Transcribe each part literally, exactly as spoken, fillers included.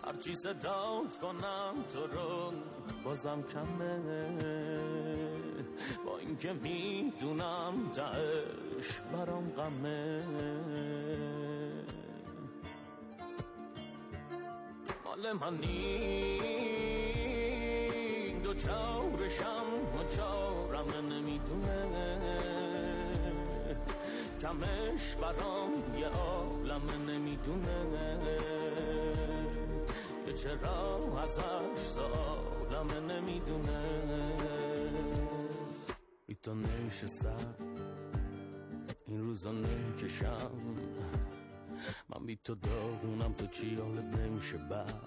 هرچی صدات کنم تو رو بازم کمه، با اینکه میدونم تهش برام غمه. مال من نی دو چارشم و چارم نمیدونه، کمش برام یه عالم نمیدونه، یه چرا ازش سالم نمیدونه. ای تو نمیشه سر این روزا نمیکشم، من بی تو داغونم، تو چی حالت نمیشه بعد،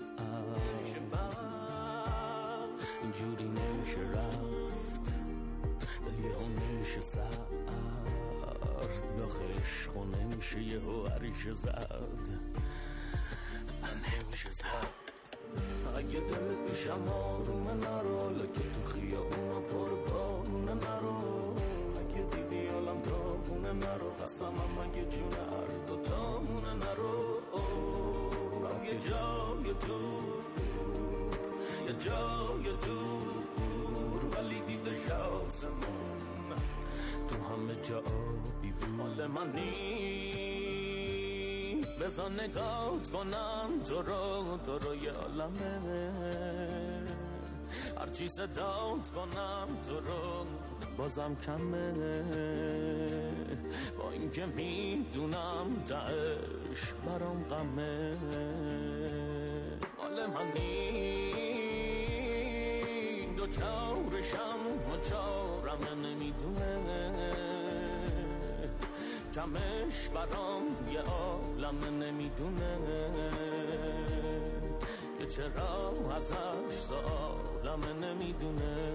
اینجوری نمیشه رفت، دل یه هم نمیشه سرد، داخل عشقو نمیشه یه هو عریشه زد، من نمیشه زد. اگه دلت پیشم آرومه نرو، لکه تو خیابونا پر بارونه نرو، اگه دیدی حالم داغونه نرو، قسمم اگه جون هر دوتامونه نرو. رفت یه جای دور، یه جای دور، ولی دیده شاسمون تو همه جا آبی بود. مال من نی بذار نگات کنم تو رو، تو رو یه عالمه، هرچی صدات کنم تو رو بازم کمه، با اینکه میدونم تهش برام غمه. مال من نی دو چارشم و چارم نمیدونه، کمش برام یه عالم نمیدونه، یه چرا ازش سالم نمیدونه.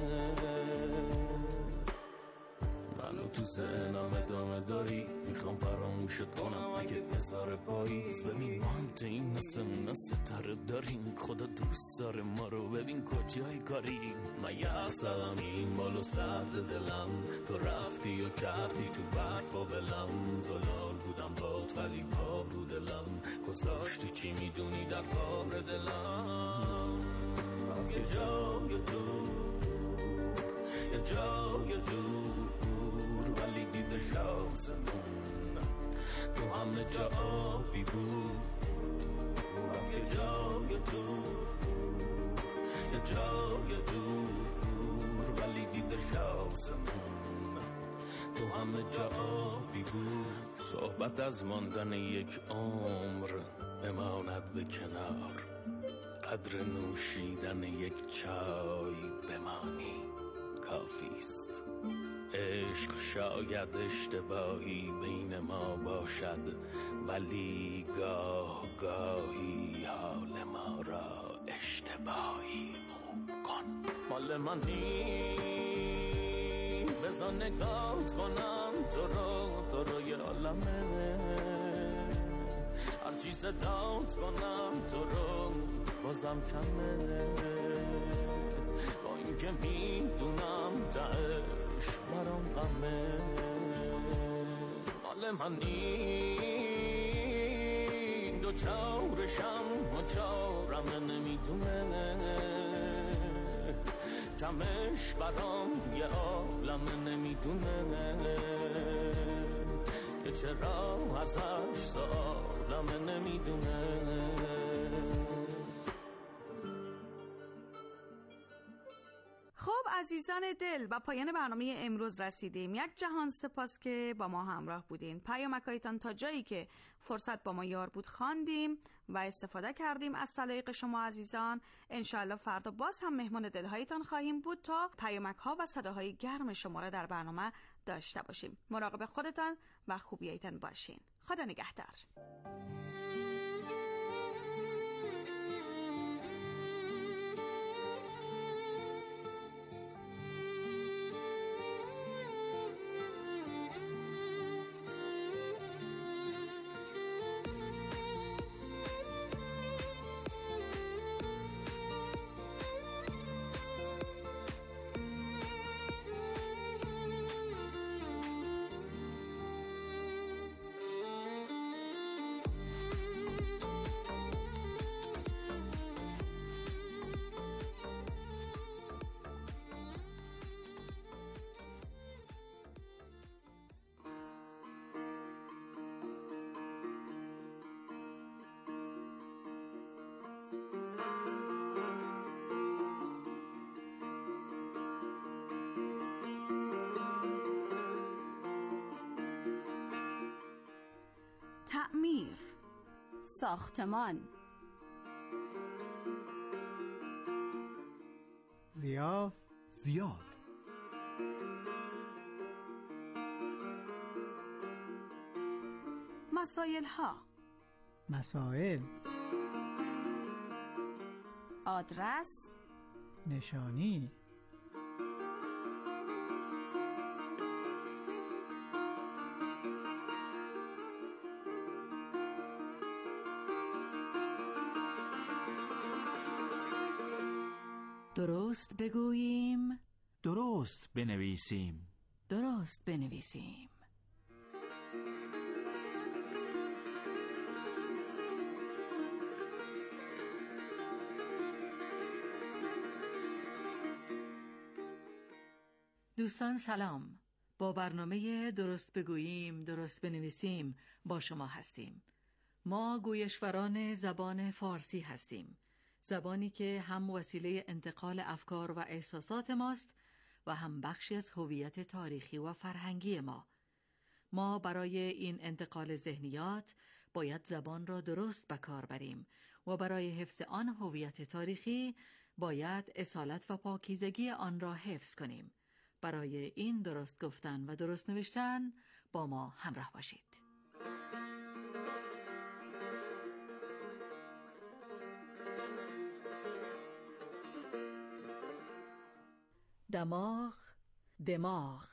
منو تو ذهنم ادامه داری، میخوام فراموشت کنم اگه بذاره پاییز. ببین ما هم تو این نسمون ستاره داریم، خدا دوست داره ما رو، ببین کجای کاریم. من یه اصلم این بالو سرد دلم، تو رفتی و کردی تو برف و ولم، زلال بودم باد ولی پا رو دلم، گذاشتی چی میدونی در کار دلم. رفت یه جای دور، یه جای دور، ولی دیده شاسمون تو همه جا آبی بود. رفت یه جای دور، یه جای دور، ولی دیده شاسمون تو همه جا آبی بود. صحبت از ماندن یک عمر بماند به کنار، قدر نوشیدن یک چای بمانی کافیست. عشق شاید اشتباهی بین ما باشد، ولی گاه گاهی حال ما را اشتباهی خوب کن. مال من نی بذار نگات کنم تو رو، تو رو یه عالمه، هرچی صدات کنم تو رو بازم کمه، با اینکه میدونم تهش برام غمه. مال من نی دو چارشم و چارم نمیدونه، کمش برام یه عالم نمیدونه، یه چرا ازش سالم نمیدونه. خب عزیزان دل، با پایان برنامه امروز رسیدیم. یک جهان سپاس که با ما همراه بودین. پیامکایتان تا جایی که فرصت با ما یار بود خواندیم و استفاده کردیم از سلایق شما عزیزان. انشاءالله فردا باز هم مهمان دلهایتان خواهیم بود تا پیامک ها و صداهای گرم شما را در برنامه داشته باشیم. مراقب خودتان و خوبیایتان باشین. خدا نگهدار. ساختمان. ضیاف زیاد. مسائل ها. مسائل. آدرس. نشانی. درست بگوییم، درست بنویسیم. درست بنویسیم. دوستان سلام. با برنامه درست بگوییم درست بنویسیم با شما هستیم. ما گویشوران زبان فارسی هستیم، زبانی که هم وسیله انتقال افکار و احساسات ماست و هم بخشی از هویت تاریخی و فرهنگی ما. ما برای این انتقال ذهنیات باید زبان را درست به کار بریم و برای حفظ آن هویت تاریخی باید اصالت و پاکیزگی آن را حفظ کنیم. برای این درست گفتن و درست نوشتن با ما همراه باشید. دماغ، دماغ.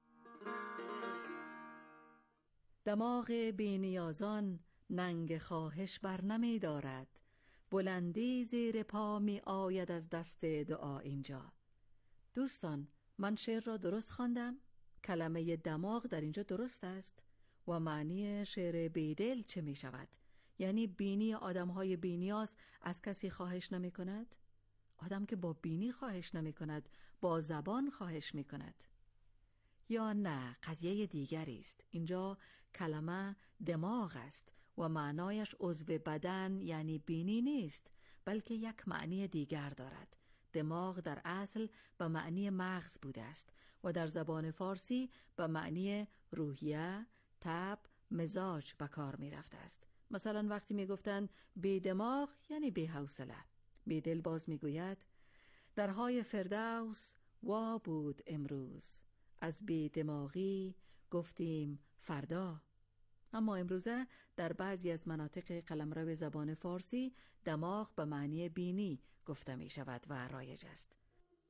دماغ بی‌نیازان ننگ خواهش بر نمی دارد، بلندی زیر پا می آید از دست دعا اینجا. دوستان، من شعر را درست خواندم؟ کلمه دماغ در اینجا درست است؟ و معنی شعر بیدل چه می شود؟ یعنی بینی آدم‌های بی‌نیاز از کسی خواهش نمی کند؟ آدم که با بینی خواهش نمی کند، با زبان خواهش می کند. یا نه، قضیه دیگری است. اینجا کلمه دماغ است و معنایش عضو بدن یعنی بینی نیست، بلکه یک معنی دیگر دارد. دماغ در اصل به معنی مغز بوده است و در زبان فارسی به معنی روحیه، طبع، مزاج به کار می رفته است. مثلا وقتی می گفتن بی دماغ یعنی بی حوصله. بیدل باز می گوید درهای فردوس وا بود امروز، از بی دماغی گفتیم فردا. اما امروزه در بعضی از مناطق قلمرو زبان فارسی دماغ به معنی بینی گفته می شود و رایج است.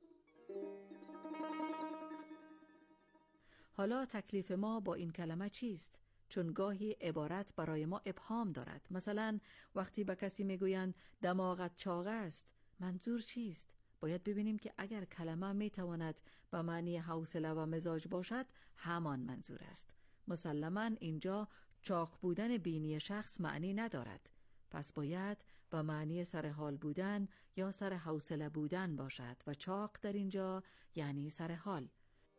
حالا تکلیف ما با این کلمه چیست؟ چون گاهی عبارت برای ما ابهام دارد. مثلا وقتی به کسی می گویند دماغت چاق است، منظور چیست؟ باید ببینیم که اگر کلمه می تواند به معنی حوصله و مزاج باشد، همان منظور است. مسلماً اینجا چاق بودن بینی شخص معنی ندارد، پس باید به معنی سرحال بودن یا سر حوصله بودن باشد و چاق در اینجا یعنی سرحال.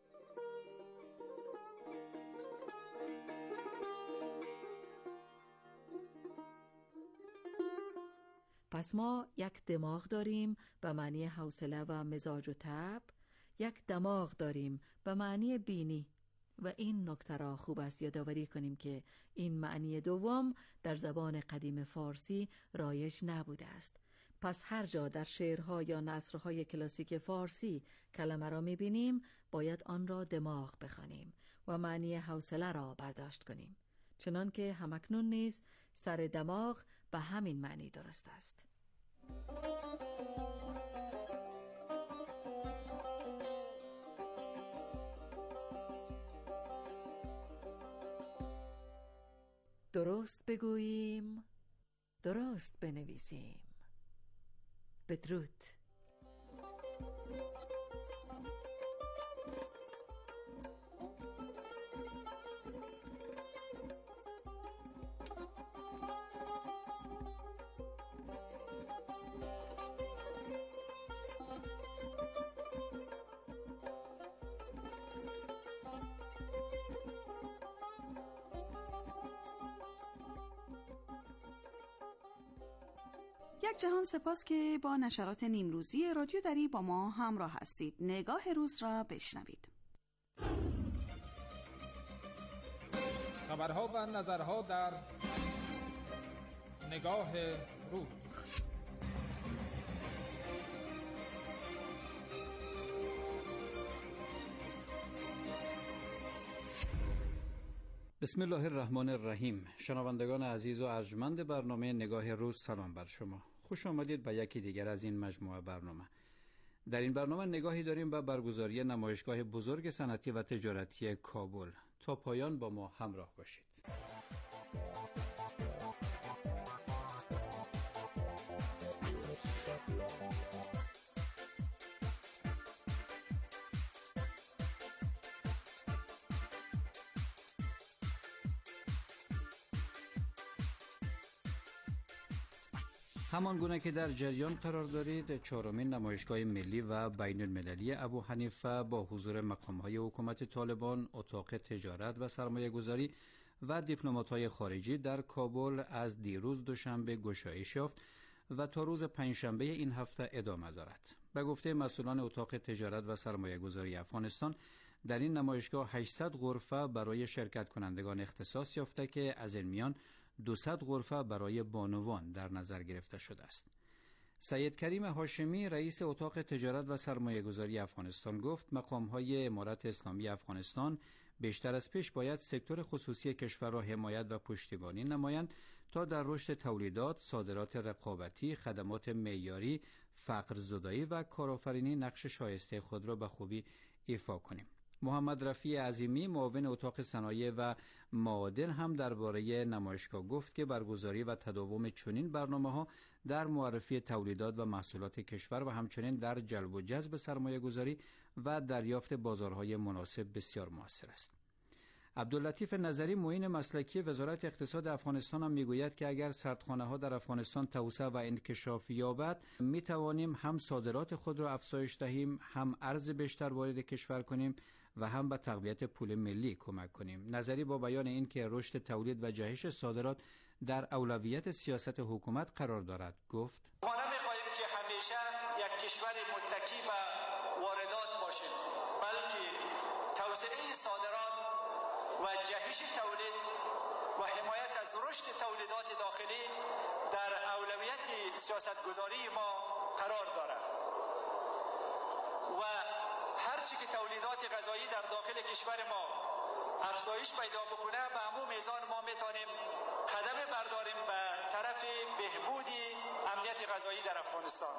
پس ما یک دماغ داریم به معنی حوصله و مزاج و طبع، یک دماغ داریم به معنی بینی. و این نکته را خوب است یادآوری کنیم که این معنی دوم در زبان قدیم فارسی رایج نبوده است. پس هر جا در شعرها یا نثرهای کلاسیک فارسی کلمه را می‌بینیم، باید آن را دماغ بخوانیم و معنی حوصله را برداشت کنیم. چنان که همکنون نیز سر دماغ به همین معنی درست است. درست بگوییم، درست بنویسیم. بدرود. یک جهان سپاس که با نشرات نیمروزی رادیو دری با ما همراه هستید. نگاه روز را بشنوید. خبرها و نظرها در نگاه روز. بسم الله الرحمن الرحیم. شنوندگان عزیز و ارجمند برنامه نگاه روز، سلام بر شما. خوش آمدید به یکی دیگر از این مجموعه برنامه. در این برنامه نگاهی داریم به برگزاری نمایشگاه بزرگ صنعتی و تجارتی کابل. تا پایان با ما همراه باشید. همان گونه که در جریان قرار دارید، چهارمین نمایشگاه ملی و بین المللی ابو حنیفه با حضور مقام‌های حکومت طالبان، اتاق تجارت و سرمایه گذاری و دیپلمات‌های خارجی در کابل از دیروز دوشنبه گشایش یافت و تا روز پنجشنبه این هفته ادامه دارد. به گفته مسئولان اتاق تجارت و سرمایه گذاری افغانستان، در این نمایشگاه هشتصد غرفه برای شرکت کنندگان اختصاص یافته که از این میان دویست غرفه برای بانوان در نظر گرفته شده است. سید کریم هاشمی، رئیس اتاق تجارت و سرمایه گذاری افغانستان، گفت مقام‌های امارت اسلامی افغانستان بیشتر از پیش باید سکتور خصوصی کشور را حمایت و پشتیبانی نمایند تا در رشد تولیدات، صادرات رقابتی، خدمات معیاری، فقر زدایی و کارآفرینی نقش شایسته خود را به خوبی ایفا کنیم. محمد رفیع عظیمی، معاون اتاق صنایع و معادن، هم درباره نمایشگاه گفت که برگزاری و تداوم چنین برنامه‌ها در معرفی تولیدات و محصولات کشور و همچنین در جلب و جذب سرمایه گذاری و دریافت بازارهای مناسب بسیار مؤثر است. عبداللطیف نظری، معین مسلکی وزارت اقتصاد افغانستان، هم میگوید که اگر سردخانه‌ها در افغانستان توسعه و انکشاف یابد، می توانیم هم صادرات خود را افزایش دهیم، هم ارز بیشتر وارد کشور کنیم و هم به تقویت پول ملی کمک کنیم. نظری با بیان این که رشد تولید و جهش صادرات در اولویت سیاست حکومت قرار دارد، گفت: ما نمی‌خواهیم که همیشه یک کشور متکی به واردات باشیم، بلکه توسعه صادرات و جهش تولید و حمایت از رشد تولیدات داخلی در اولویت سیاستگذاری ما قرار دارد و هرچی که تولیدات غذایی در داخل کشور ما افزایش پیدا بکنه، به همون میزان ما میتونیم قدم برداریم به طرف بهبود امنیت غذایی در افغانستان.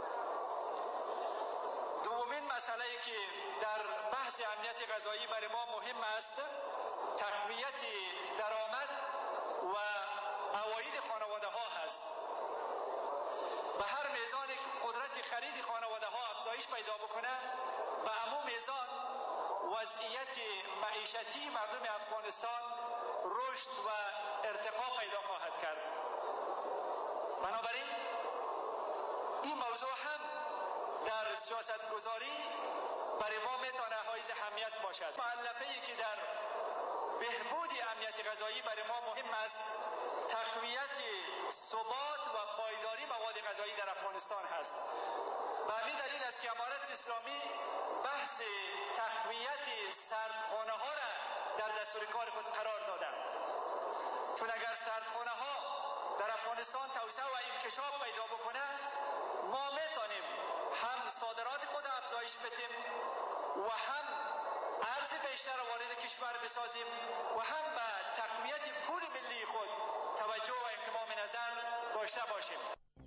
دومین مسئله که در بحث امنیت غذایی برای ما مهم است، تقویت درآمد و عواید خانواده ها هست. به هر میزان قدرت خرید خانواده ها افزایش پیدا بکنه، به همون میزان وضعیت معیشتی مردم افغانستان رشد و ارتقا پیدا خواهد کرد. بنابراین این موضوع هم در سیاست گذاری برای ما میتونه حائز اهمیت باشد. مؤلفه‌ای که در بهبود امنیت غذایی برای ما مهم است، تقویت ثبات و پایداری مواد غذایی در افغانستان هست. به همین دلیل است که امارت اسلامی بحث تقویت سردخانه ها را در دستور کار خود قرار داده. چون اگر سردخانه ها در افغانستان توسعه و انکشاف پیدا بکنه، ما میتونیم هم صادرات خود افزایش بدیم و هم ارز بیشتر وارد کشور بسازیم و هم به تقویت پول ملی خود توجه و اهتمام نظر داشته باشیم.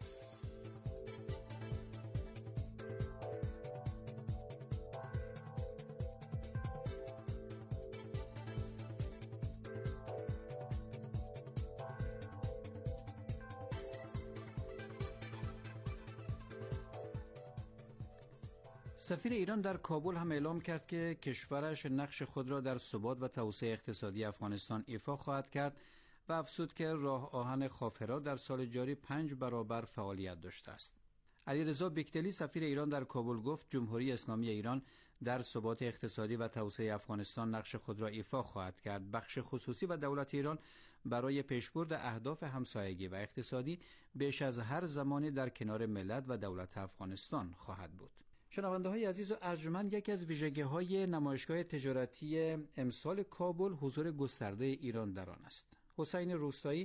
سفیر ایران در کابل هم اعلام کرد که کشورش نقش خود را در ثبات و توسعه اقتصادی افغانستان ایفا خواهد کرد و افزود که راه آهن خافرا در سال جاری پنج برابر فعالیت داشته است. علیرضا بیکتلی، سفیر ایران در کابل، گفت جمهوری اسلامی ایران در ثبات اقتصادی و توسعه افغانستان نقش خود را ایفا خواهد کرد. بخش خصوصی و دولت ایران برای پیشبرد اهداف همسایگی و اقتصادی بیش از هر زمانی در کنار ملت و دولت افغانستان خواهد بود. شنونده های عزیز و ارجمند، یکی از ویژگی های نمایشگاه تجارتی امسال کابل حضور گسترده ایران در آن است. حسین روستایی،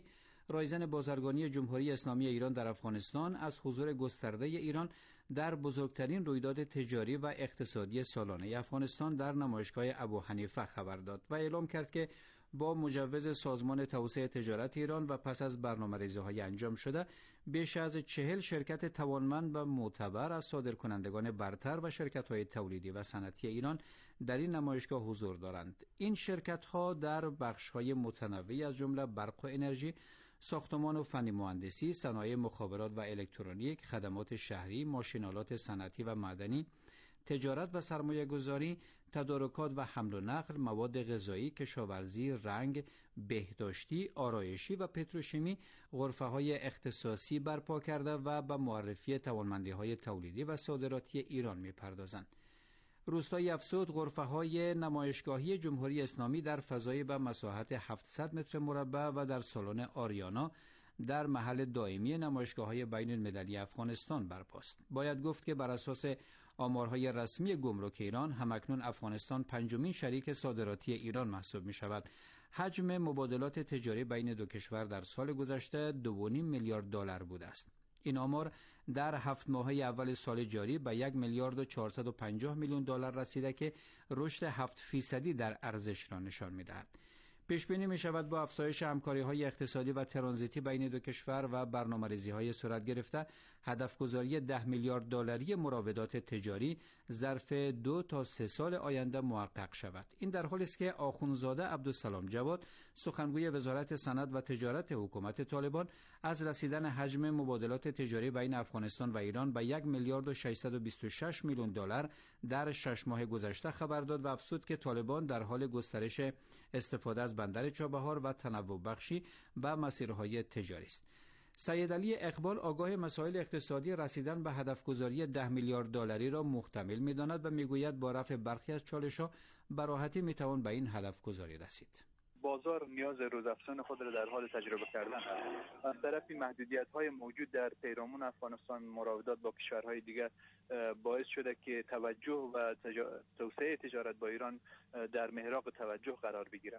رایزن بازرگانی جمهوری اسلامی ایران در افغانستان از حضور گسترده ایران در بزرگترین رویداد تجاری و اقتصادی سالانه افغانستان در نمایشگاه ابوحنیفه خبر داد و اعلام کرد که با مجوز سازمان توسعه تجارت ایران و پس از برنامه‌ریزی‌های انجام شده بیش از چهل شرکت توانمند و معتبر از صادرکنندگان برتر و شرکت‌های تولیدی و صنعتی ایران در این نمایشگاه حضور دارند. این شرکت‌ها در بخش‌های متنوعی از جمله برق و انرژی، ساختمان و فنی مهندسی، صنایع مخابرات و الکترونیک، خدمات شهری، ماشین‌آلات صنعتی و معدنی، تجارت و سرمایه گذاری، تدارکات و حمل و نقل، مواد غذایی، کشاورزی، رنگ، بهداشتی، آرایشی و پتروشیمی غرفه‌های اختصاصی برپا کرده و به معرفی توانمندی‌های تولیدی و صادراتی ایران می‌پردازند. روستای افسود غرفه‌های نمایشگاهی جمهوری اسلامی در فضای به مساحت هفتصد متر مربع و در سالن آریانا در محل دائمی نمایشگاه‌های بین‌المللی افغانستان برپاست. باید گفت که بر اساس آمارهای رسمی گمرک ایران همکنون افغانستان پنجمین شریک صادراتی ایران محسوب می شود. حجم مبادلات تجاری بین دو کشور در سال گذشته دو و نیم میلیارد دلار بوده است. این آمار در هفت ماهه اول سال جاری به یک میلیارد و چهارصد و پنجاه میلیون دلار رسیده که رشد هفت فیصدی در ارزش را نشان می دهد. پیش بینی می شود با افزایش همکاری‌های اقتصادی و ترانزیتی بین دو کشور و برنامه‌ریزی‌های صورت گرفته، هدفگذاری ده میلیارد دلاری مراودات تجاری ظرف دو تا سه سال آینده محقق شود. این در حالی است که آخوندزاده عبدالسلام جواد، سخنگوی وزارت صنعت و تجارت حکومت طالبان، از رسیدن حجم مبادلات تجاری بین افغانستان و ایران به یک میلیارد و ششصد و بیست و شش میلیون دلار در شش ماه گذشته خبر داد و افزود که طالبان در حال گسترش استفاده از بندر چابهار و تنوع بخشی به مسیرهای تجاری است. سید علی اقبال آگاه مسائل اقتصادی رسیدن به هدفگذاری ده میلیارد دلاری را محتمل می‌داند و میگوید با رفع برخی از چالش‌ها به راحتی میتوان به این هدفگذاری رسید. بازار نیاز روزافزون خود را در حال تجربه کردن است. از طرفی محدودیت‌های موجود در پیرامون افغانستان مراودات با کشورهای دیگر باعث شده که توجه و تجا... توسعه تجارت با ایران در محراق توجه قرار بگیرد.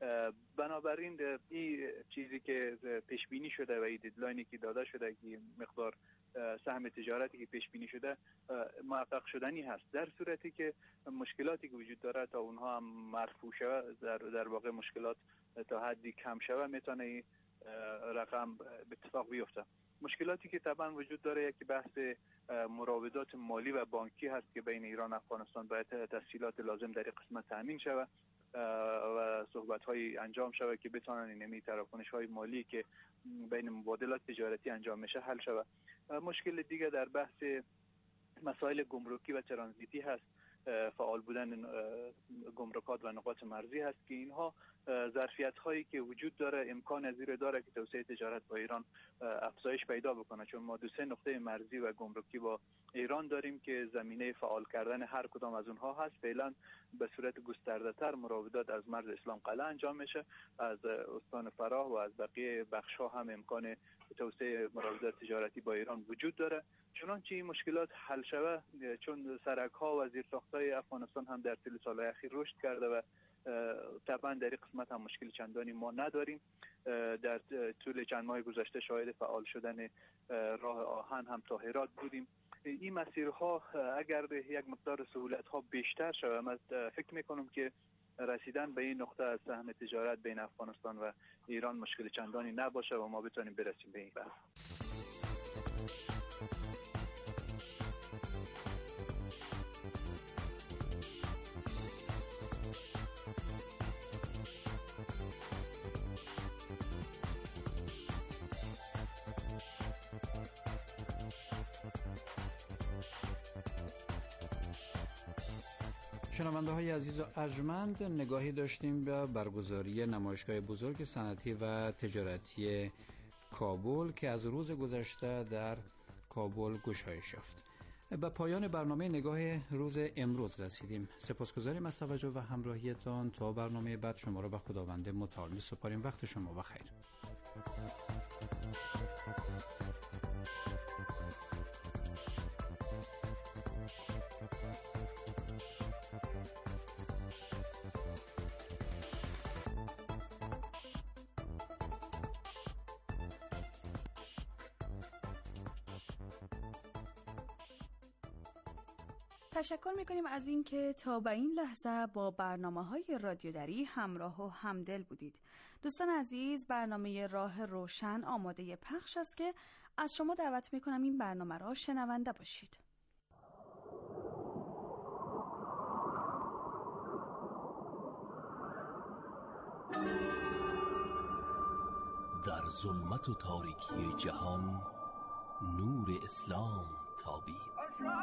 بنابراین این چیزی که پیش بینی شده و این ددلاینی که داده شده که مقدار سهم تجارتی که پیش بینی شده محقق شدنی هست، در صورتی که مشکلاتی که وجود داره تا اونها هم مرفوع شود، در, در واقع مشکلات تا حدی کم شود، میتونه این رقم به اتفاق بیفته. مشکلاتی که طبعا وجود داره یکی بحث مراودات مالی و بانکی هست که بین ایران و افغانستان باید تسهیلات لازم در این قسمت تامین شود و صحبت‌های انجام شود که بتوانند اینمی تراکنش‌های مالی که بین مبادلات تجارتی انجام میشه حل شود. مشکل دیگه در بحث مسائل گمرکی و ترانزیتی هست. فعال بودن گمرکات و نقاط مرزی هست که اینها ظرفیت هایی که وجود داره امکان از این داره که توسعه تجارت با ایران افزایش پیدا بکنه، چون ما دو سه نقطه مرزی و گمرکی با ایران داریم که زمینه فعال کردن هر کدام از اونها هست. فعلا به صورت گسترده تر مراودات از مرز اسلام قلعه انجام میشه، از استان فراه و از بقیه بخش ها هم امکان توسعه مراودات تجارتی با ایران وجود داره. چنانچه این مشکلات حل شود، چون سرک ها و زیرساخت های افغانستان هم در طول سالهای اخیر رشد کرده و طبعا در این قسمت هم مشکل چندانی ما نداریم. در طول چند ماه گذشته شاهد فعال شدن راه آهن هم تا هرات بودیم. این مسیرها اگر یک مقدار سهولت ها بیشتر شود، من فکر میکنم که رسیدن به این نقطه از سهم تجارت بین افغانستان و ایران مشکل چندانی نباشه و ما بتونیم برسیم به این بحث. شنونده های عزیز و ارجمند، نگاهی داشتیم به برگزاری نمایشگاه بزرگ صنعتی و تجارتی کابل که از روز گذشته در کابل گشایش یافت. به پایان برنامه نگاه روز امروز رسیدیم. سپاسگزاریم از توجه و همراهیتان. تا برنامه بعد شما را به خداوند متعال می‌سپاریم. وقت شما بخیر. تشکر میکنیم از اینکه تا به این لحظه با برنامه‌های رادیو دری همراه و همدل بودید. دوستان عزیز، برنامه راه روشن آماده پخش است که از شما دعوت میکنم این برنامه را شنونده باشید. در ظلمت و تاریکی جهان نور اسلام تابید.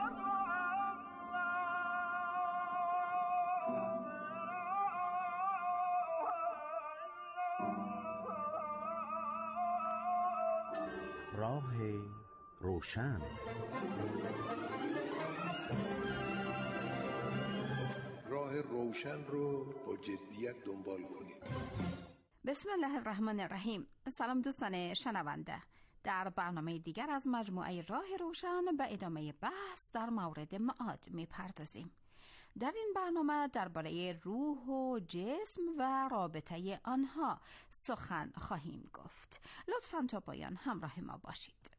راه روشن. راه روشن رو با جدیت دنبال کنید. بسم الله الرحمن الرحیم. سلام دوستان شنونده. در برنامه دیگر از مجموعه راه روشن به ادامه بحث در مورد معاد میپردازیم. در این برنامه درباره روح و جسم و رابطه آنها سخن خواهیم گفت. لطفاً تا پایان همراه ما باشید.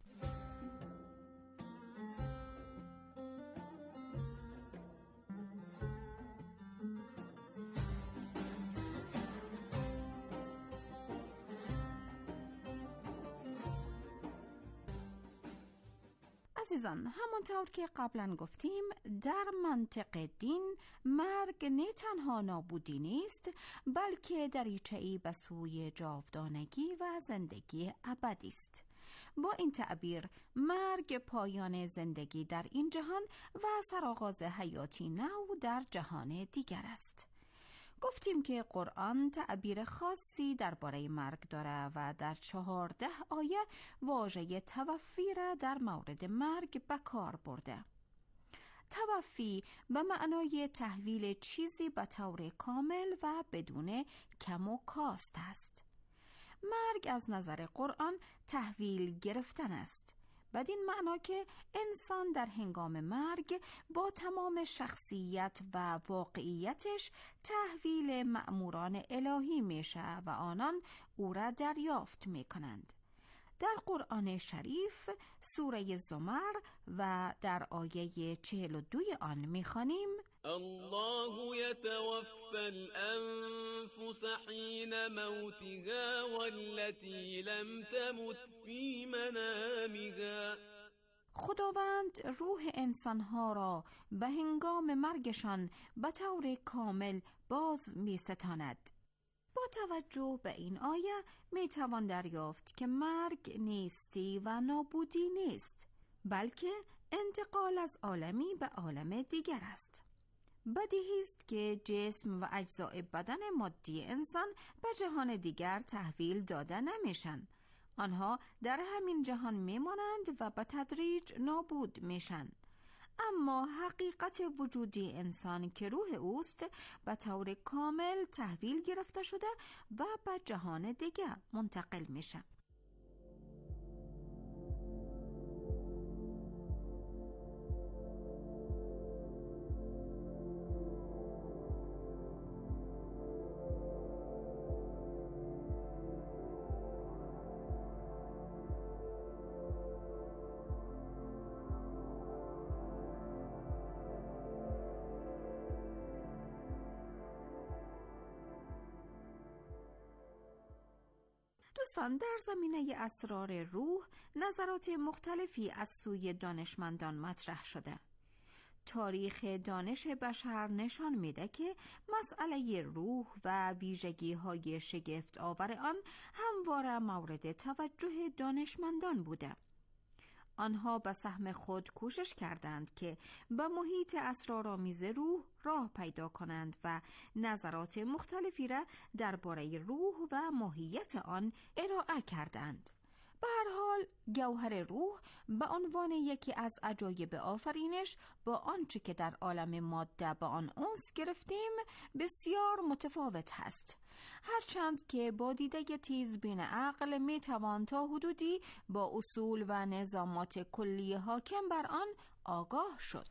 عزیزان، همانطور که قبلا گفتیم در منطق دین مرگ نه تنها نابودی نیست، بلکه دریچه‌ای به سوی جاودانگی و زندگی ابدی است. با این تعبیر مرگ پایان زندگی در این جهان و سرآغاز حیاتی نو در جهان دیگر است. گفتیم که قرآن تعبیر خاصی درباره مرگ داره و در چهارده آیه واژه توفی را در مورد مرگ به کار برده. توفی به معنای تحویل چیزی به طور کامل و بدون کم و کاست است. مرگ از نظر قرآن تحویل گرفتن است، بدین معنا که انسان در هنگام مرگ با تمام شخصیت و واقعیتش تحویل مأموران الهی میشه و آنان او را دریافت میکنند. در قرآن شریف سوره زمر و در آیه چهل و دوی آن میخوانیم: الله يتوفى الأنفس حين موتها والتي لم تمت في منامها. خداوند روح انسانها را به هنگام مرگشان به طور کامل باز می ستاند. با توجه به این آیه می توان دریافت که مرگ نیستی و نابودی نیست، بلکه انتقال از عالمی به عالم دیگر است. بدیهی است که جسم و اجزای بدن مادی انسان به جهان دیگر تحویل داده نمیشن. آنها در همین جهان میمانند و به تدریج نابود میشن. اما حقیقت وجودی انسان که روح اوست به طور کامل تحویل گرفته شده و به جهان دیگر منتقل میشه. دوستان، در زمینه اسرار روح نظرات مختلفی از سوی دانشمندان مطرح شده. تاریخ دانش بشر نشان میده که مسئله روح و ویژگی‌های شگفت آور آن همواره مورد توجه دانشمندان بوده. آنها به سهم خود کوشش کردند که به محیط اسرارآمیز روح راه پیدا کنند و نظرات مختلفی را درباره روح و ماهیت آن ارائه کردند. به هر حال گوهر روح به عنوان یکی از عجایب آفرینش با آنچه که در عالم ماده به آن انس گرفتیم بسیار متفاوت هست، هرچند که با دیده تیزبین عقل می توان تا حدودی با اصول و نظامات کلی حاکم بر آن آگاه شد.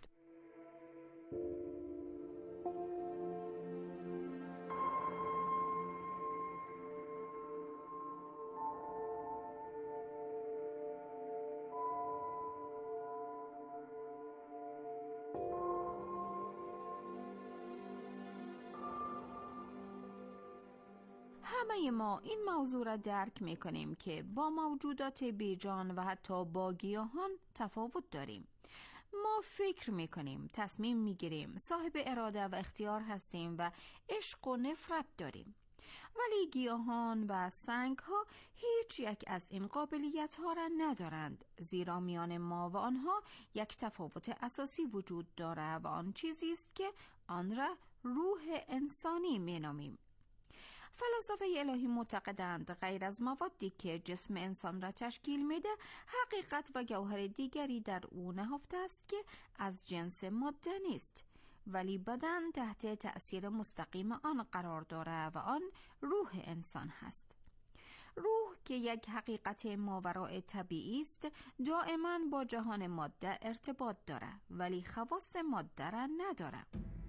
همه ما این موضوع را درک میکنیم که با موجودات بیجان و حتی با گیاهان تفاوت داریم. ما فکر میکنیم، تصمیم میگیریم، صاحب اراده و اختیار هستیم و عشق و نفرت داریم. ولی گیاهان و سنگ ها هیچ یک از این قابلیت ها را ندارند، زیرا میان ما و آنها یک تفاوت اساسی وجود دارد و آن چیزی است که آن را روح انسانی مینامیم. فلاسفه الهی معتقدند غیر از موادی که جسم انسان را تشکیل میده، حقیقت و گوهر دیگری در او نهفته است که از جنس ماده نیست، ولی بدن تحت تأثیر مستقیم آن قرار دارد و آن روح انسان هست. روح که یک حقیقت ماوراء طبیعی است، دائما با جهان ماده ارتباط دارد، ولی خواص ماده را ندارد.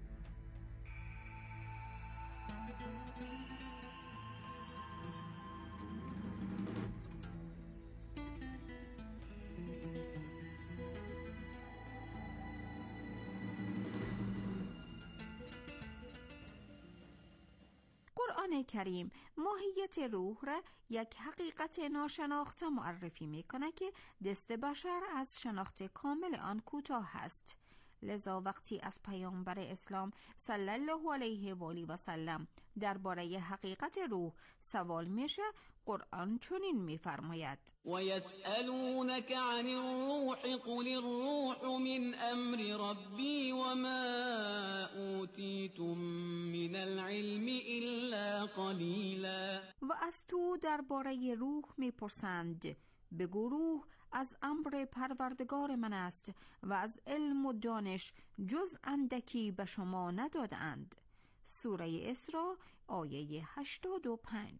قرآن کریم ماهیت روح را یک حقیقت ناشناخته معرفی میکنه که دست بشر از شناخت کامل آن کوتاه است. لذا وقتی از پیامبر اسلام صلی الله علیه و آله و سلم درباره حقیقت روح سوال میشه، قرآن چنین میفرماید: و یسألونک عن الروح قل الروح من امر ربی و ما اوتیتم من العلم الا قلیلا. و از تو درباره روح میپرسند، بگو روح از امر پروردگار من است و از علم و دانش جز اندکی به شما ندادند. سوره اسراء آیه هشتاد و پنج.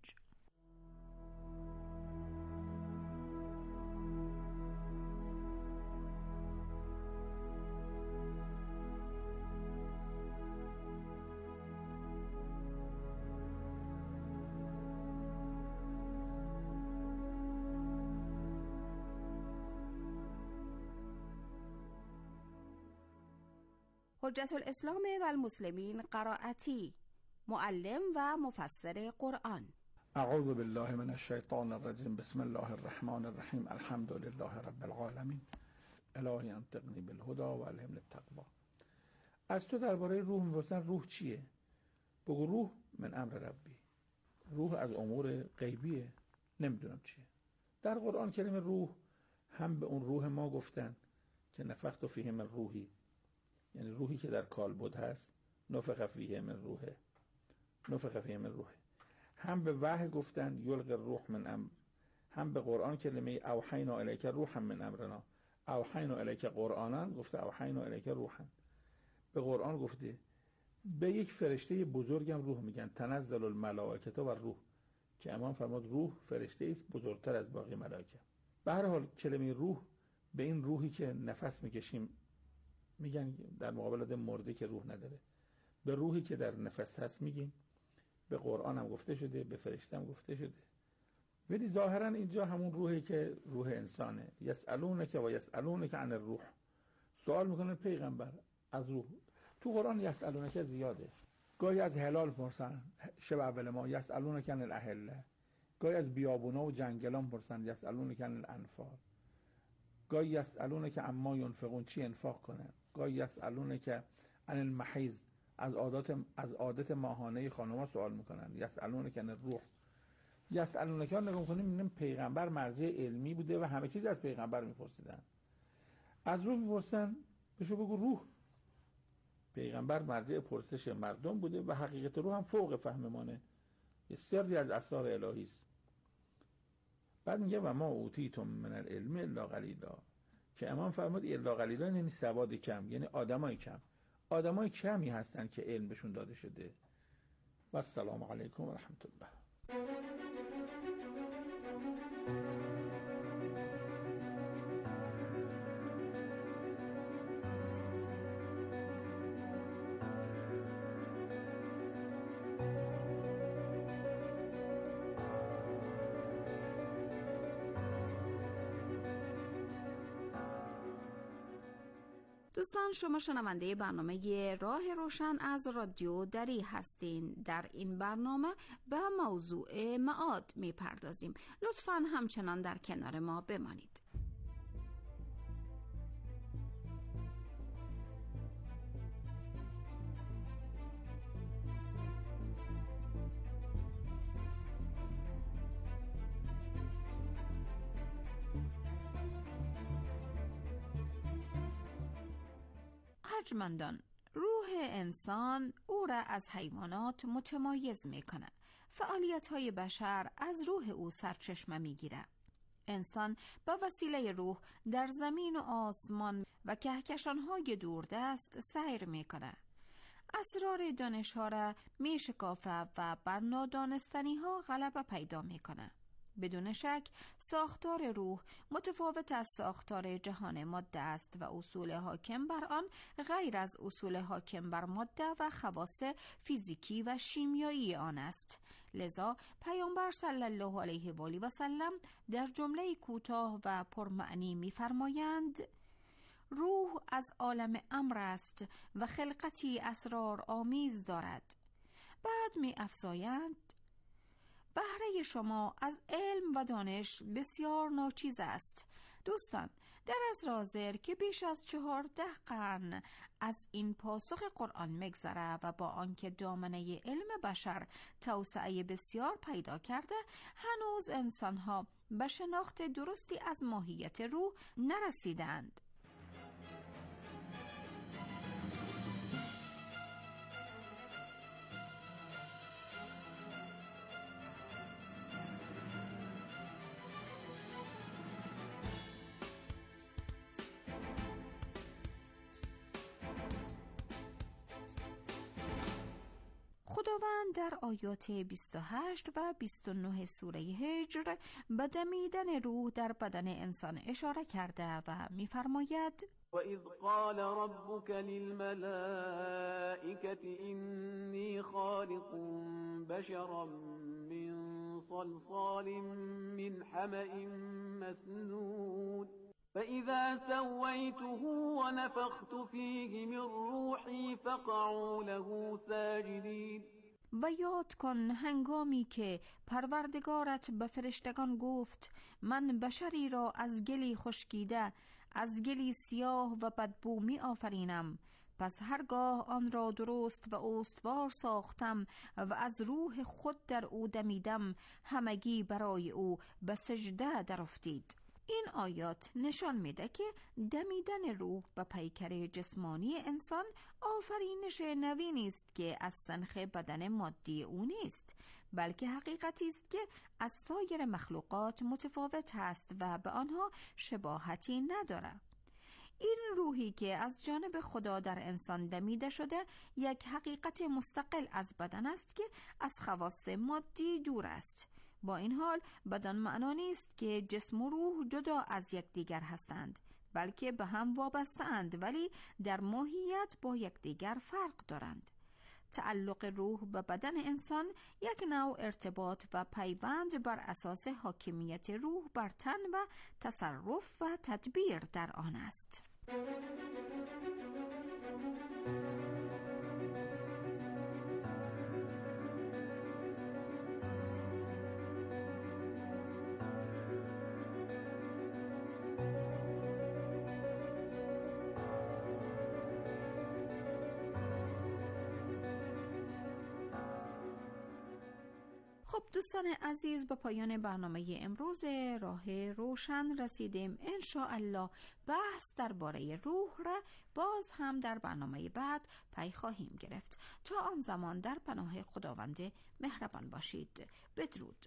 حجت الاسلام و المسلمین قرائتی، معلم و مفسر قرآن. اعوذ بالله من الشیطان الرجیم. بسم الله الرحمن الرحیم. الحمد لله رب العالمین. الهی انطقنی بالهدى و الهمنی التقوی. از تو درباره روح میپرسن روح چیه؟ بگو روح من امر ربی. روح از امور غیبیه، نمیدونم چیه. در قرآن کلمه روح هم به اون روح ما گفتن که نفخت فیه من روحی، یعنی روحی که در کالبد هست، نفخ فیه من روحه، نفخ فیه من روحه. هم به وحی گفتن یلقی الروح من امر. هم به قرآن کلمه اوحینا الیک روحا من امرنا، اوحینا الیک قرآنا گفته اوحینا الیک روحا. به قرآن گفته به یک فرشته بزرگم روح میگن، تنزل الملائکه و روح، که امام فرمود روح فرشته است بزرگتر از باقی ملائکه. به هر حال کلمه روح به این روحی که نفس میکشیم میگن، در مقابل آدم مرده که روح نداره، به روحی که در نفس هست میگیم. به قرآن هم گفته شده، به فرشته هم گفته شده، ولی ظاهرا اینجا همون روحی که روح انسانه. یسألونک و یسألونک عن الروح، سوال میکنه پیغمبر از روح. تو قرآن یسألونک زیاده، گاهی از هلال پرسن، شب اول ما یسألونک عن الاهله، گاهی از بیابونا و جنگلان پرسن، یسألونک عن الانفال، گاهی یسألونک عما ینفقون، چی انفاق کنن، گاهی یسألونک عن المحیض، از عادات از عادت ماهانه خانم‌ها سوال میکنن، یسألونک عن الروح. یسألونک ها نگاه کنیم میبینیم پیغمبر مرجع علمی بوده و همه چیز از پیغمبر میپرسیدن. از روح میپرسن، بهشو بگو روح. پیغمبر مرجع پرسش مردم بوده و حقیقت روح هم فوق فهممانه، یه سری از اسرار الهی است. بعد میگه و ما اوتیتم من العلم الا قلیلا، که امام فرمود الا قلیلا یعنی سواد کم، یعنی آدمای کم. آدمای کمی هستن که علم بهشون داده شده. و السلام علیکم و رحمت الله. دوستان، شما شنونده برنامه راه روشن از رادیو دری هستین. در این برنامه به موضوع معاد میپردازیم. لطفاً همچنان در کنار ما بمانید. ارجمندان، روح انسان او را از حیوانات متمایز میکنه. فعالیت‌های بشر از روح او سرچشمه میگیره. انسان با وسیله روح در زمین و آسمان و کهکشان‌های دوردست سیر میکنه. اسرار دانش‌ها را میشکافه و بر نادانستنی‌ها غلبه پیدا میکنه. بدون شک ساختار روح متفاوت از ساختار جهان ماده است و اصول حاکم بر آن غیر از اصول حاکم بر ماده و خواص فیزیکی و شیمیایی آن است. لذا پیامبر صلی الله علیه و آله و سلم در جمله کوتاه و پرمعنی می‌فرمایند: روح از عالم امر است و خلقتی اسرار آمیز دارد. بعد می‌افزایند: بهره شما از علم و دانش بسیار ناچیز است. دوستان، در عصر حاضر که بیش از چهارده قرن از این پاسخ قرآن مگذره و با آنکه دامنه علم بشر توسعه بسیار پیدا کرده، هنوز انسانها به شناخت درستی از ماهیت روح نرسیدند. خداوند در آیات بیست و هشت و بیست و نه سوره هجر به دمیدن روح در بدن انسان اشاره کرده و می‌فرماید: وَإِذْ قَالَ رَبُّكَ لِلْمَلَائِكَةِ إِنِّي خَالِقٌ بَشَرًا مِّن صَلْصَالٍ مِّنْ حَمَإٍ مَّسْنُونٍ فَإِذَا سَوَّيْتُهُ وَنَفَخْتُ فِيهِ مِنْ رُوحِي فَقَعُوا لَهُ سَاجِدِينَ. و یاد کن هنگامی که پروردگارت به فرشتگان گفت: من بشری را از گلی خشکیده، از گلی سیاه و بدبو می آفرینم. پس هرگاه آن را درست و استوار ساختم و از روح خود در او دمیدم، همگی برای او به سجده در افتید. این آیات نشان میده که دمیدن روح به پیکر جسمانی انسان آفرینش نوینی است که از سنخ بدن مادی او نیست، بلکه حقیقتی است که از سایر مخلوقات متفاوت است و به آنها شباهتی نداره. این روحی که از جانب خدا در انسان دمیده شده یک حقیقت مستقل از بدن است که از خواص مادی دور است. با این حال بدان معنا نیست که جسم و روح جدا از یکدیگر هستند، بلکه به هم وابسته‌اند ولی در ماهیت با یکدیگر فرق دارند. تعلق روح به بدن انسان یک نوع ارتباط و پیوند بر اساس حاکمیت روح بر تن و تصرف و تدبیر در آن است. خب دوستان عزیز، به پایان برنامه امروز راه روشن رسیدیم. ان شاء الله بحث درباره روح را باز هم در برنامه بعد پی خواهیم گرفت. تا آن زمان در پناه خداوند مهربان باشید. بدرود.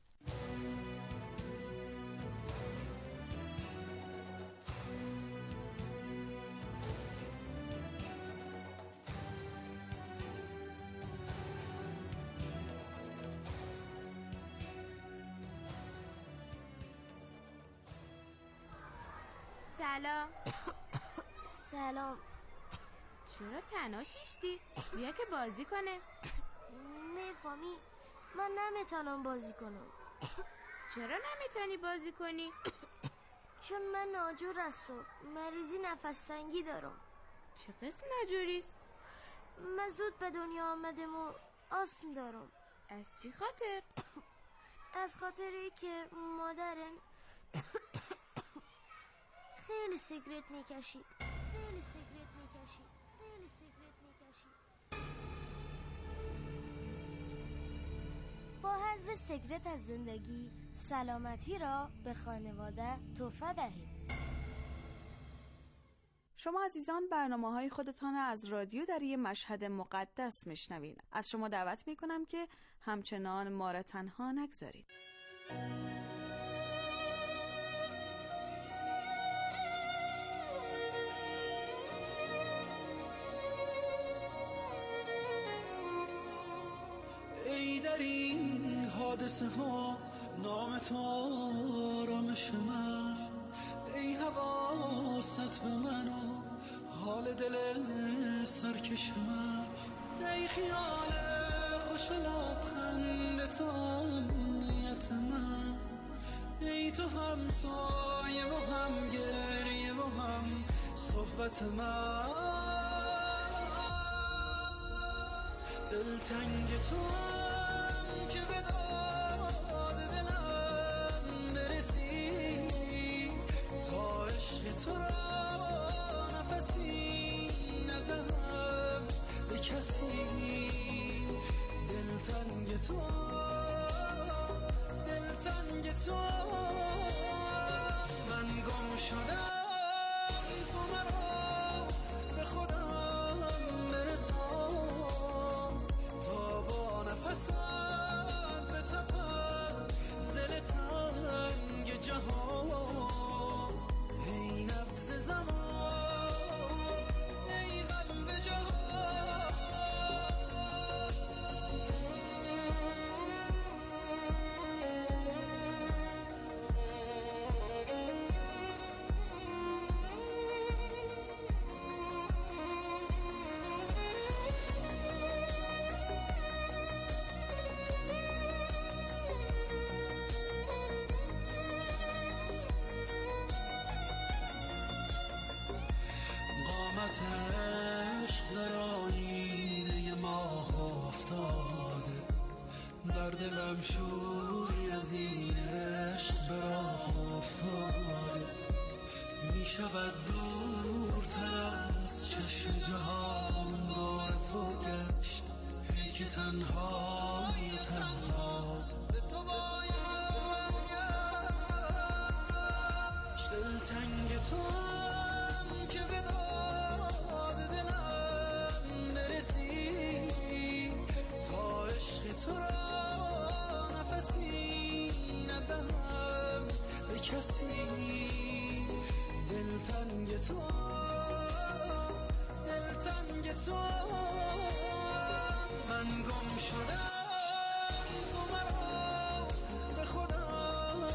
سلام. سلام. چرا تنها شیشتی؟ بیا که بازی کنه. میفهمی من نمیتونم بازی کنم. چرا نمیتونی بازی کنی؟ چون من ناجور هستم، مریضی نفس تنگی دارم. چه قسم نجوریست؟ من زود به دنیا آمدم و آسم دارم. از چی خاطر؟ از خاطری که مادرم خیلی سیگرت میکشید خیلی سیگرت میکشید خیلی سیگرت میکشید با حذف سیگرت از زندگی، سلامتی را به خانواده تحفه دهید. شما عزیزان برنامه‌های خودتان از رادیو در یه مشهد مقدس میشنوید. از شما دعوت میکنم که همچنان ما را تنها نگذارید. ای در این حادثه ها نام تو آرامش من، ای حواست به من و حال دل سرکش من، ای خیال خوش لبخند تو امنیت من، ای تو هم سایه و هم گریه و هم صحبت من، دلتنگ تو هم که به داد دلم برسی، تا عشق تو را نفسی ندم به کسی، دلتنگ تو دلتنگ تو من گم شدم، تو مرا به خودم برسان، تا با نفسم به تپم دل تنگ جهان، ای نبض زمان ای قلب جهان. عشق در آینه ماه افتاده، در دلم شوری از این عشق به راه افتاده، می شود دورتر از چشم جهان دور تو گشت، ای که تنهای و تنها به تو باید گشت، دلتنگ تو هم که به تو را نفسی ندم به کسی، دلتنگ تو دلتنگ تو من گم شدم، تو مرا به خودم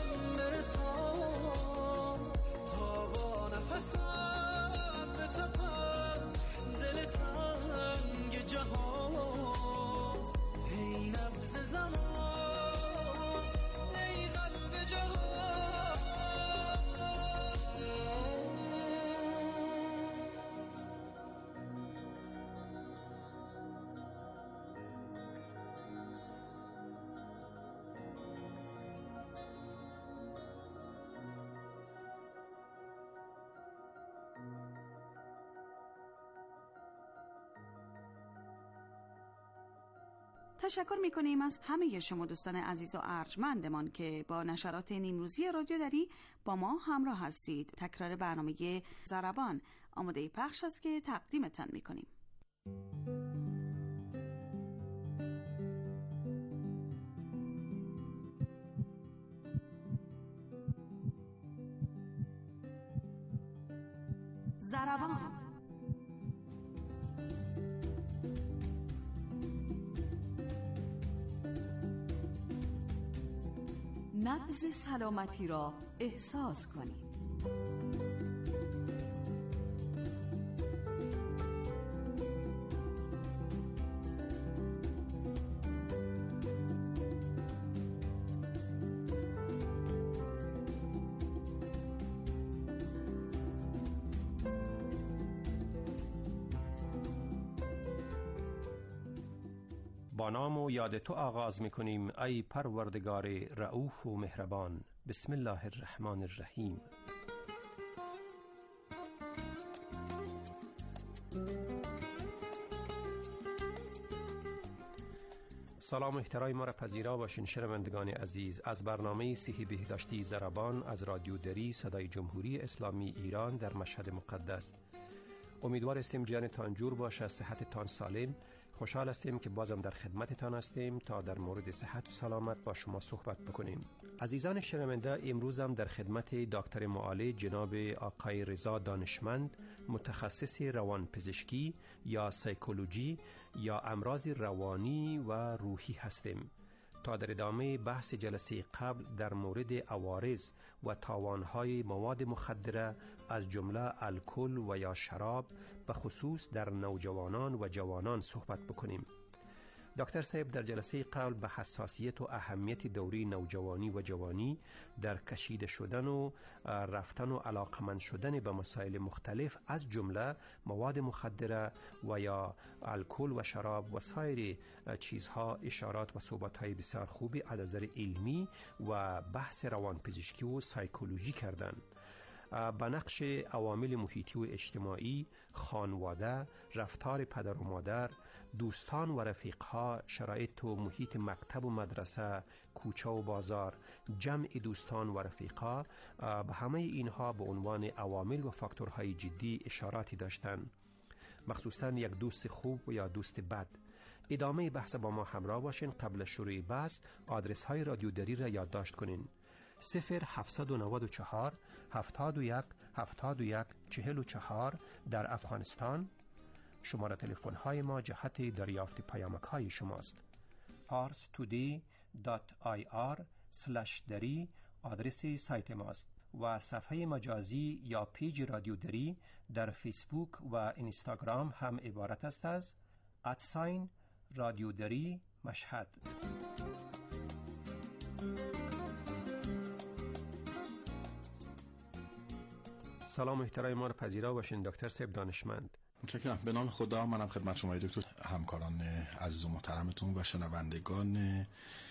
برسان، تا با نفسم به تپم دل تنگ جهان، ای نبض زمان ای قلب جهان. تشکر میکنیم از همه شما دوستان عزیز و ارجمندمان که با نشرات نیمروزی رادیو دری با ما همراه هستید. تکرار برنامه ضربان آماده پخش است که تقدیمتان میکنیم. ضربان نبض سلامتی را احساس کنید. با نام و یاد تو آغاز میکنیم ای پروردگار رؤوف و مهربان. بسم الله الرحمن الرحیم. سلام و احترام ما را پذیرا باشین شنوندگان عزیز از برنامه صحی بهداشتی ضربان از رادیو دری صدای جمهوری اسلامی ایران در مشهد مقدس. امیدوار هستیم جانتان جور باشه، صحتتان سالم. خوشحال هستیم که بازم در خدمتتان هستیم تا در مورد صحت و سلامت با شما صحبت بکنیم. عزیزان شنونده، امروز هم در خدمت دکتر معالج جناب آقای رضا دانشمند، متخصص روانپزشکی یا سایکولوژی یا امراض روانی و روحی هستیم تا در ادامه بحث جلسه قبل در مورد عوارض و تاوانهای مواد مخدره از جمله الکل و یا شراب به خصوص در نوجوانان و جوانان صحبت بکنیم. دکتر صاحب در جلسه قبل به حساسیت و اهمیت دوره نوجوانی و جوانی در کشیده شدن و رفتن و علاقمند شدن به مسائل مختلف از جمله مواد مخدره و یا الکل و شراب و سایر چیزها اشارات و صحبت‌های بسیار خوبی از نظر علمی و بحث روانپزشکی و سایکولوژی کردند. به نقش عوامل محیطی و اجتماعی، خانواده، رفتار پدر و مادر، دوستان و رفیقها، شرایط و محیط مکتب و مدرسه، کوچه و بازار، جمع دوستان و رفیقها، به همه اینها به عنوان عوامل و فاکتورهای جدی اشاراتی داشتند، مخصوصاً یک دوست خوب و یا دوست بد. ادامه بحث با ما همراه باشین. قبل شروع بحث آدرس های رادیو دری را یادداشت کنین: صفر هفتصد و نود و چهار هفتاد و یک هفتاد و یک چهل و چهار در افغانستان. شماره تلفن های ما جهت دریافت پیامک های شماست. پارس تودی دات آی آر سلش دری آدرس سایت ماست و صفحه مجازی یا پیج رادیو دری در فیسبوک و اینستاگرام هم عبارت است از ادساین رادیو دری مشهد. سلام و احترام ما را پذیرا باشین دکتر صاحب دانشمند. متشکرم. به نام خدا، منم خدمت شما دکتر، همکاران عزیز و محترمتون و شنوندگان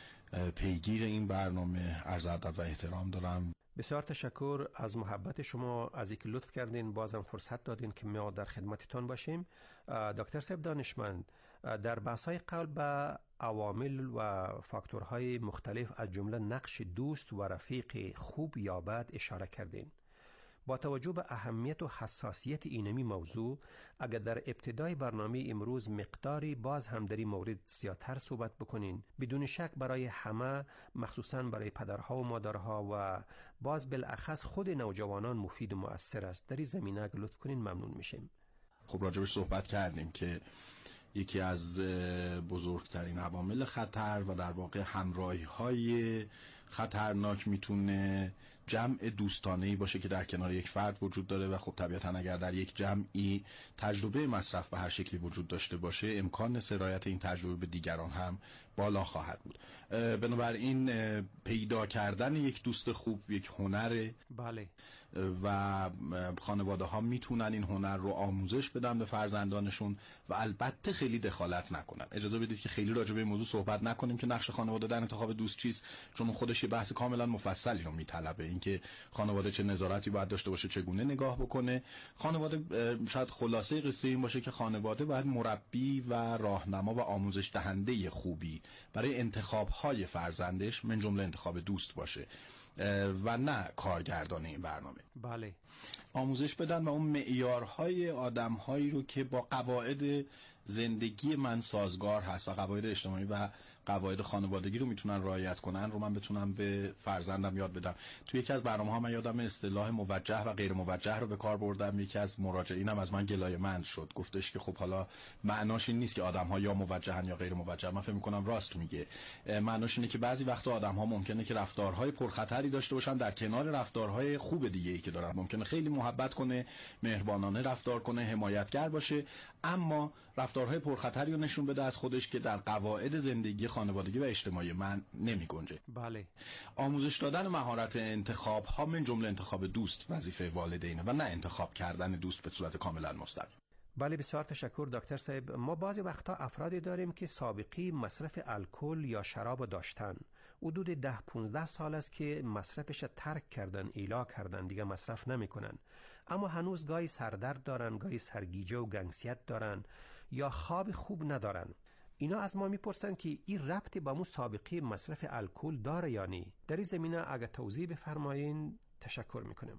پیگیر این برنامه عرض ادب و احترام دارم. بسیار تشکر از محبت شما، از اینکه لطف کردین بازم فرصت دادین که ما در خدمتتان باشیم. دکتر صاحب دانشمند، در بحث‌های قبل به عوامل و فاکتورهای مختلف از جمله نقش دوست و رفیق خوب یا بد اشاره کردین. با توجه به اهمیت و حساسیت اینمی موضوع، اگر در ابتدای برنامه امروز مقداری باز هم در این مورد زیادتر صحبت بکنین، بدون شک برای همه، مخصوصاً برای پدرها و مادرها و باز بالاخص خود نوجوانان مفید و مؤثر است. در این زمینه اگر لطف کنین ممنون میشیم. خب راجبش صحبت کردیم که یکی از بزرگترین عوامل خطر و در واقع همراهی‌های خطرناک میتونه جمع دوستانه‌ای باشه که در کنار یک فرد وجود داره و خب طبیعتاً اگر در یک جمعی تجربه مصرف به هر شکلی وجود داشته باشه، امکان سرایت این تجربه به دیگران هم بالا خواهد بود. بنابراین پیدا کردن یک دوست خوب یک هنره. بله. و خانواده ها میتونن این هنر رو آموزش بدن به فرزندانشون و البته خیلی دخالت نکنن. اجازه بدید که خیلی راجع به این موضوع صحبت نکنیم که نقش خانواده در انتخاب دوست چیست، چون خودش یه بحث کاملا مفصلی رو میطلبه. اینکه خانواده چه نظارتی باید داشته باشه، چگونه نگاه بکنه. خانواده شاید خلاصه قصه این باشه که خانواده باید مربی و راهنما و آموزش دهنده خوبی برای انتخاب های فرزندش، من جمله انتخاب دوست باشه و نه کارگردان این برنامه. بله. آموزش بدن و اون معیارهای آدم‌هایی رو که با قواعد زندگی من سازگار هست و قواعد اجتماعی و قواعد خانوادگی رو میتونن رعایت کنن رو من بتونم به فرزندم یاد بدم. توی یکی از برنامه‌ها من یادم اصطلاح موجه و غیر موجه رو به کار بردم. یکی از مراجعینم از من گلایه‌مند شد، گفتش که خب حالا معناش این نیست که آدم‌ها یا موجهن یا غیر موجه. من فکر می‌کنم راست میگه. معناش اینه که بعضی وقتا آدم‌ها ممکنه که رفتارهای پرخطری داشته باشن در کنار رفتارهای خوب دیگه‌ای که دارن. ممکنه خیلی محبت کنه، مهربانانه رفتار کنه، حمایتگر باشه، اما رفتارهای پرخطری رو نشون بده از خودش که در قواعد زندگی خانوادگی و اجتماعی من نمی گنجه. بله. آموزش دادن مهارت انتخاب ها من جمله انتخاب دوست وظیفه والدینه و نه انتخاب کردن دوست به صورت کاملا مستقیم. بله بسیار تشکر دکتر صاحب. ما بعضی وقتا افرادی داریم که سابقه مصرف الکل یا شراب داشتن، حدود ده پونزده سال است که مصرفش ترک کردن، ایلا کردن، دیگه مصرف نمی کنن، اما هنوز گاهی سردرد دارن، گاهی سرگیجه و گنگسیت دارن یا خواب خوب ندارن. اینا از ما میپرسن که این ربطی با مو سابقه مصرف الکل داره یا نه؟ در این زمینه اگه توضیح بفرمایین تشکر میکنم.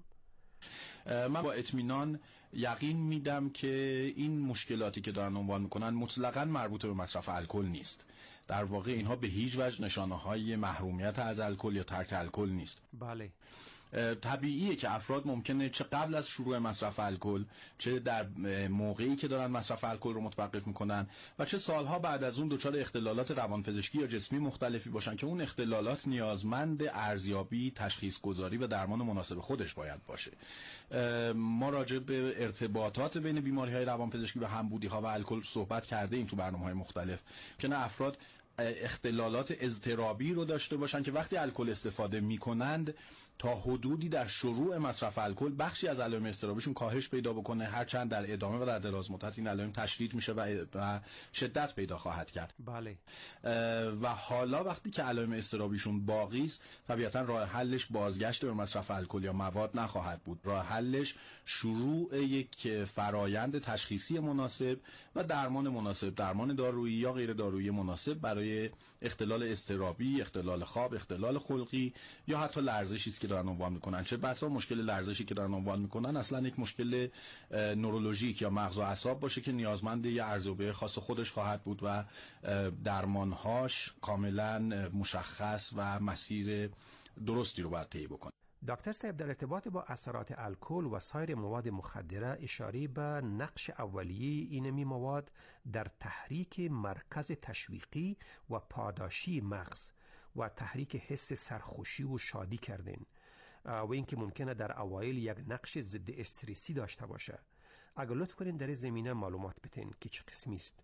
من با اطمینان یقین میدم که این مشکلاتی که دارن عنوان میکنن مطلقاً مربوط به مصرف الکل نیست. در واقع اینها به هیچ وجه نشانه‌های محرومیت از الکل یا ترک الکل نیست. بله. طبیعیه که افراد ممکنه چه قبل از شروع مصرف الکل، چه در موقعی که دارن مصرف الکل رو متوقف میکنن و چه سالها بعد از اون دچار اختلالات روانپزشکی یا جسمی مختلفی باشن که اون اختلالات نیازمند ارزیابی، تشخیص گذاری و درمان مناسب خودش باید باشه. ما راجع به ارتباطات بین بیماری‌های روانپزشکی و همبودی‌ها و الکل صحبت کرده ایم تو برنامه‌های مختلف که نه افراد اختلالات اضطرابی رو داشته باشن که وقتی الکل استفاده میکنند تا حدودی در شروع مصرف الکل بخشی از علائم اضطرابیشون کاهش پیدا بکنه، هرچند در ادامه و در دراز مدت این علائم تشدید میشه و شدت پیدا خواهد کرد. بله. و حالا وقتی که علائم اضطرابیشون باقی است، طبیعتا راه حلش بازگشت به مصرف الکل یا مواد نخواهد بود. راه حلش شروع یک فرایند تشخیصی مناسب و درمان مناسب، درمان دارویی یا غیر دارویی مناسب برای اختلال اضطرابی، اختلال خواب، اختلال خلقی یا حتی لرزشی است که دارن عنوان میکنن. چه بسا مشکل لرزشی که دارن عنوان میکنن اصلا یک مشکل نورولوژیک یا مغز و اعصاب باشه که نیازمند یه ارزیابی خاص خودش خواهد بود و درمانهاش کاملا مشخص و مسیر درستی رو باید طی بکنه. دکتر صاحب، در ارتباط با اثرات الکل و سایر مواد مخدره اشاره به نقش اولیه اینمی مواد در تحریک مرکز تشویقی و پاداشی مغز و تحریک حس سرخوشی و شادی کردین و اینکه ممکنه در اوایل یک نقش ضد استرسی داشته باشه. اگر لطف کنین در این زمینه معلومات بدین که چه قسمی است.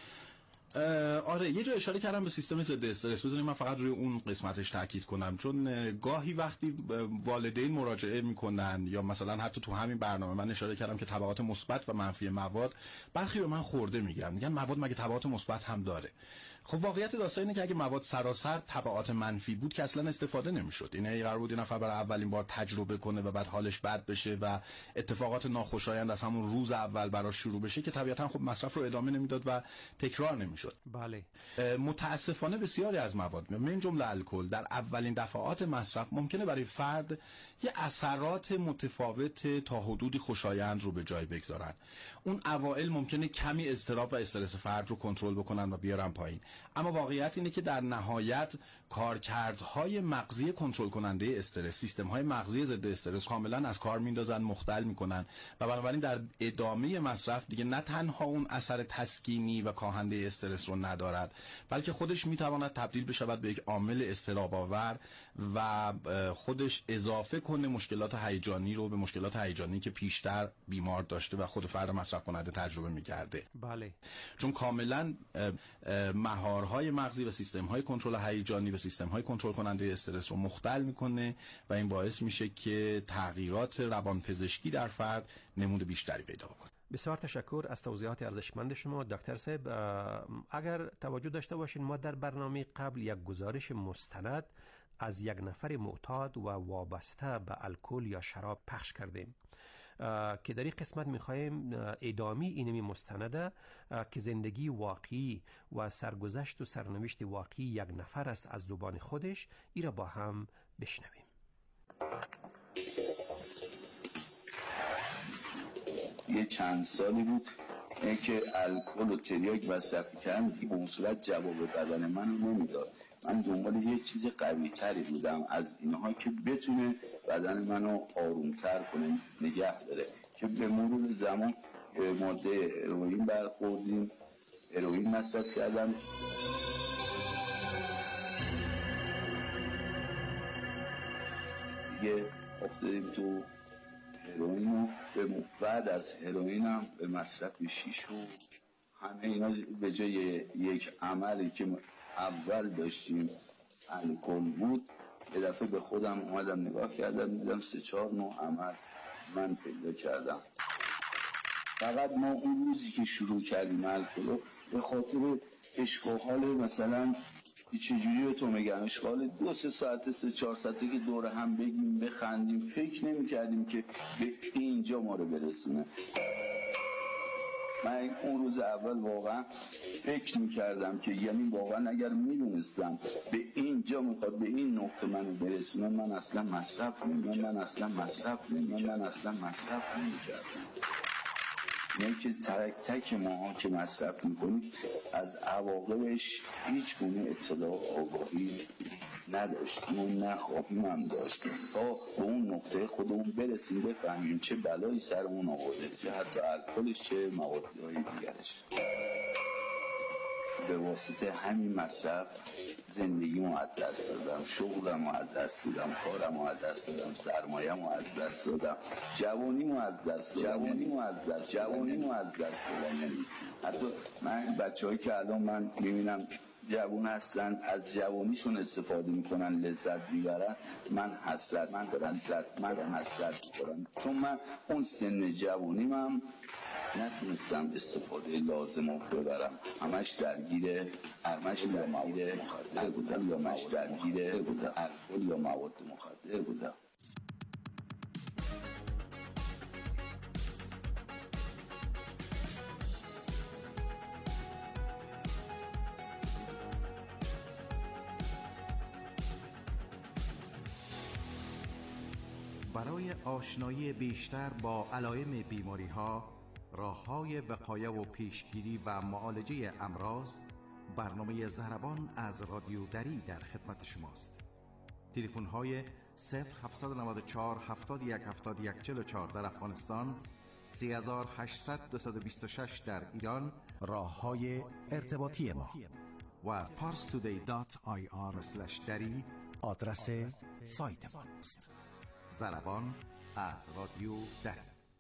آره، یه جا اشاره کردم به سیستم ضد استرس. بذارید من فقط روی اون قسمتش تاکید کنم، چون گاهی وقتی والدین مراجعه میکنن یا مثلا حتی تو همین برنامه من اشاره کردم که تبعات مثبت و منفی مواد، برخی به من خورده میگن میگن مواد مگه تبعات مثبت هم داره؟ خب واقعیت داستان اینه که اگه مواد سراسر تبعات منفی بود که اصلا استفاده نمیشد. اینه قرار بود این نفر برای اولین بار تجربه کنه و بعد حالش بد بشه و اتفاقات ناخوشایند از همون روز اول براش شروع بشه که طبیعتا خب مصرف رو ادامه نمیداد و تکرار نمیشد. بله. متاسفانه بسیاری از مواد من جمله الکل در اولین دفعات مصرف ممکنه برای فرد یه اثرات متفاوت تا حدودی خوشایند رو به جای بگذارن. اون اوائل ممکنه کمی اضطراب و استرس فرد رو کنترل بکنن و بیارن پایین، اما واقعیت اینه که در نهایت کارکردهای مغزی کنترل کننده استرس، سیستم‌های مغزی ضد استرس کاملا از کار میندازن، مختل میکنن و بنابراین در ادامه مصرف دیگه نه تنها اون اثر تسکینی و کاهنده استرس رو ندارد، بلکه خودش میتواند تبدیل بشود به یک عامل اضطراب آور و خودش اضافه کنه مشکلات هیجانی رو به مشکلات هیجانی که پیشتر بیمار داشته و خود فرد مصرف کننده تجربه می‌کرده. بله. چون کاملا مهارهای مغزی و سیستم‌های کنترل هیجانی و سیستم‌های کنترل کننده استرس رو مختل میکنه و این باعث میشه که تغییرات روانپزشکی در فرد نمود بیشتری پیدا کنه. بسیار تشکر از توضیحات ارزشمند شما دکتر صاحب. اگر توجه داشته باشین ما در برنامه قبل یک گزارش مستند از یک نفر معتاد و وابسته به الکل یا شراب پخش کردیم که در این قسمت میخوایم ادامه اینمی مستنده که زندگی واقعی و سرگذشت و سرنوشت واقعی یک نفر است از زبان خودش، این را با هم بشنویم. یه چند سالی بود که الکل و تریاک مصرف کردم، دیگه به اون صورت جواب بدن من رو نمیداد. من دنبال یه چیز قوی تری بودم از اینها که بتونه بدن منو آرومتر کنه، نگه داره. که به مرور زمان ماده هروئین برخوردیم، هروئین مصرف کردم. دیگه افتادیم تو هروئین و به بعد از هروئین هم به مصرف شیش و همه اینا به جای یک عملی که اول داشتیم الکل بود، یه دفعه به خودم اومدم نگاه کردم دیدم سه چهار نوع عمل من پیدا کردم. فقط ما اون روزی که شروع کردیم الکل به خاطر عشق و حال مثلا چجوری به تو میگم اشغال دو سه ساعته سه چهار ساعته که دور هم بگیم بخندیم فکر نمی کردیم که به اینجا ما رو برسونه. من اون روز اول واقعا فکر میکردم که یعنی واقعا اگر میدونستم به اینجا میخواد به این نقطه منو برسونه من اصلا مصرف نمی من اصلا مصرف نمی من اصلا مصرف نمیکردم. یعنی که تک تک ماها که مصرف میکنیم از عواقبش هیچ گونه اطلاع آگاهی نداشتیم و نخواهیم هم داشتیم تا به اون نقطه خودمون برسیم بفهمیم چه بلایی سرمون آورده، چه حتی الکلش چه موادهای دیگرش. به واسطه همین مصرف زندگیمو از دست دادم، شغلمو از دست دادم، کارمو از دست دادم، سرمایه‌مو از دست دادم، جوانیمو از دست دادم، جوانیمو از دست جوانیمو از دست دادم. حتی من بچه‌هایی که الان من می‌بینم جوان هستن از جوانیشون استفاده میکنن لذت میبرن، من حسرت من حسرت من حسرت میکنم، چون من اون سن جوانیم هم نتونستم استفاده لازم رو ببرم. همش درگیر همش درگیر مخدر بودم یا همش درگیر بودم الکل یا مواد مخدر بودم. برای آشنایی بیشتر با علائم بیماری‌ها، راه‌های وقایه و پیشگیری و معالجه امراض، برنامه ضربان از رادیو دری در خدمت شماست. تلفن‌های صفر هفت نه چهار هفتاد و یک هفتاد و یک چهل و چهار در افغانستان، سه هشت صفر دو دو شش در ایران، راه‌های ارتباطی ما و پارس تودی دات آی آر اسلش دری آدرس سایت ماست. ضربان از رادیو دری.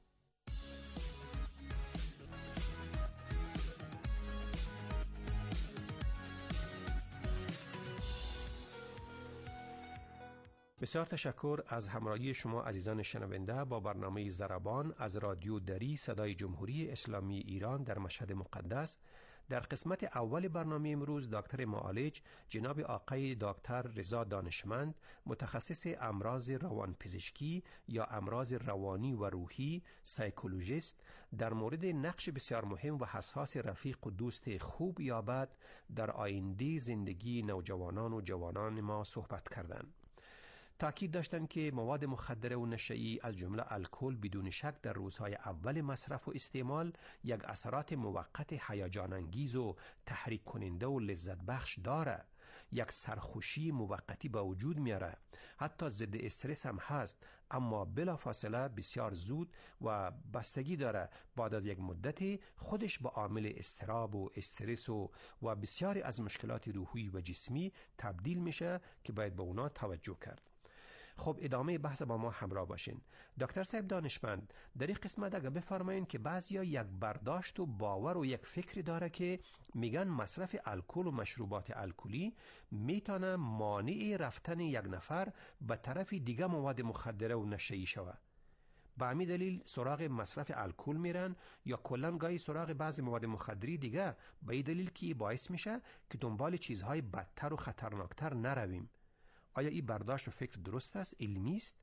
بسیار تشکر از همراهی شما عزیزان شنونده با برنامه ضربان از رادیو دری صدای جمهوری اسلامی ایران در مشهد مقدس. در قسمت اول برنامه امروز دکتر معالج جناب آقای دکتر رضا دانشمند، متخصص امراض روانپزشکی یا امراض روانی و روحی، سایکولوژیست، در مورد نقش بسیار مهم و حساس رفیق و دوست خوب یا بد در آینده زندگی نوجوانان و جوانان ما صحبت کردند. تأکید داشتند که مواد مخدره و نشئی از جمله الکل بدون شک در روزهای اول مصرف و استعمال یک اثرات موقت هیجان انگیز و تحریک کننده و لذت بخش داره، یک سرخوشی موقتی به وجود میاره، حتی ضد استرس هم هست، اما بلافاصله بسیار زود و بستگی داره بعد از یک مدتی خودش به عامل اضطراب و استرس و و بسیاری از مشکلات روحی و جسمی تبدیل میشه که باید به اونا توجه کرد. خب ادامه بحث با ما همراه باشین. دکتر صاحب دانشمند، در این قسمت اگه بفرمایین که بعضیا یک برداشت و باور و یک فکری داره که میگن مصرف الکل و مشروبات الکلی میتونه مانع رفتن یک نفر به طرف دیگه مواد مخدره و نشئی شوه. به همین دلیل سراغ مصرف الکل میرن یا کلاً گاهی سراغ بعضی مواد مخدری دیگه، به این دلیل که باعث میشه که دنبال چیزهای بدتر و خطرناکتر نرویم. آیا این برداشت و فکر درست است؟ علمی است؟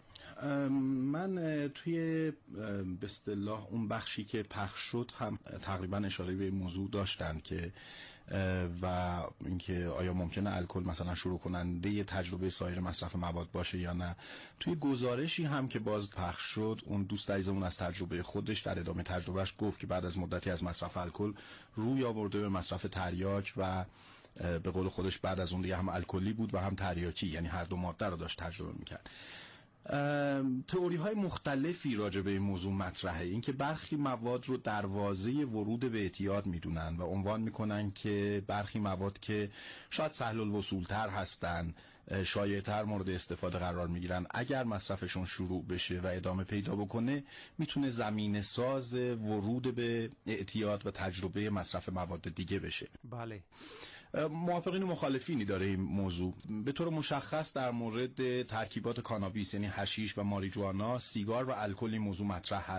من توی به اصطلاح اون بخشی که پخش شد هم تقریبا اشاره به موضوع داشتن که و اینکه آیا ممکنه الکل مثلا شروع کننده تجربه سایر مصرف مواد باشه یا نه. توی گزارشی هم که باز پخش شد اون دوست عزیزمون از تجربه خودش در ادامه تجربهش گفت که بعد از مدتی از مصرف الکل روی آورده به مصرف تریاک و به قول خودش بعد از اون دیگه هم الکلی بود و هم تریاکی، یعنی هر دو ماده رو داشت تجربه میکرد. تئوری های مختلفی راجع به این موضوع مطرحه، اینکه برخی مواد رو دروازه ورود به اعتیاد میدونن و عنوان میکنن که برخی مواد که شاید سهل الوصول تر هستن، شایع‌تر مورد استفاده قرار میگیرن، اگر مصرفشون شروع بشه و ادامه پیدا بکنه میتونه زمینه ساز ورود به اعتیاد و تجربه مصرف مواد دیگه بشه. بله. موافقین و مخالفینی داره این موضوع. به طور مشخص در مورد ترکیبات کانابیس یعنی حشیش و ماریجوانا، سیگار و الکل این موضوع مطرح هست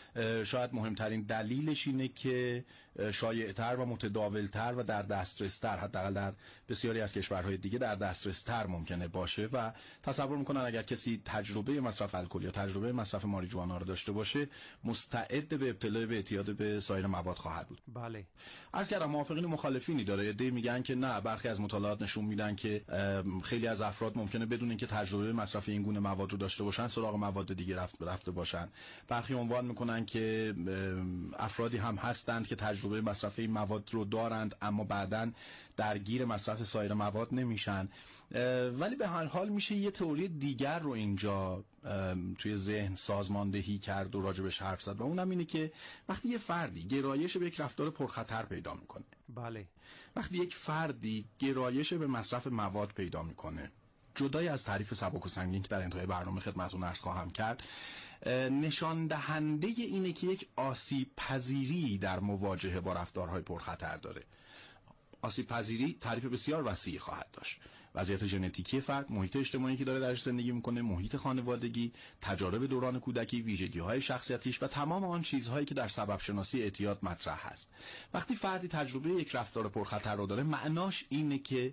شاید مهمترین دلیلش اینه که شایع‌تر و متداول‌تر و در دسترس‌تر، حداقل در بسیاری از کشورهای دیگه در دسترس‌تر ممکنه باشه و تصور میکنن اگر کسی تجربه مصرف الکل یا تجربه مصرف ماریجوانا رو داشته باشه مستعد به ابتلا به اعتیاد به سایر مواد خواهد بود. بله. عرض کردم موافقین و مخالفینی داره. ایده میگن که نه، برخی از مطالعات نشون میدن که خیلی از افراد ممکنه بدون اینکه تجربه مصرف این گونه مواد رو داشته باشن سراغ مواد دیگه رفت رفته باشن. برخی عنوان میکنن که افرادی هم هستند که تجربه مصرف این مواد رو دارند اما بعداً درگیر مصرف سایر مواد نمیشن. ولی به هر حال میشه یه تئوری دیگر رو اینجا توی ذهن سازماندهی کرد و راجبش حرف زد و اونم اینه که وقتی یه فردی گرایش به یک رفتار پرخطر پیدا میکنه، بله، وقتی یک فردی گرایش به مصرف مواد پیدا میکنه، جدای از تعریف سبک و سنگین که در انتهای برنامه خدمتتون عرض خواهم کرد، نشان دهنده اینه که یک آسیب پذیری در مواجهه با رفتارهای پرخطر داره. آسیب پذیری تعریف بسیار وسیعی خواهد داشت. وضعیت ژنتیکی فرد، محیط اجتماعی که داره درش زندگی میکنه، محیط خانوادگی، تجارب دوران کودکی، ویژگی‌های شخصیتیش و تمام آن چیزهایی که در سبب شناسی اعتیاد مطرح هست. وقتی فردی تجربه یک رفتار پرخطر رو داره، معناش اینه که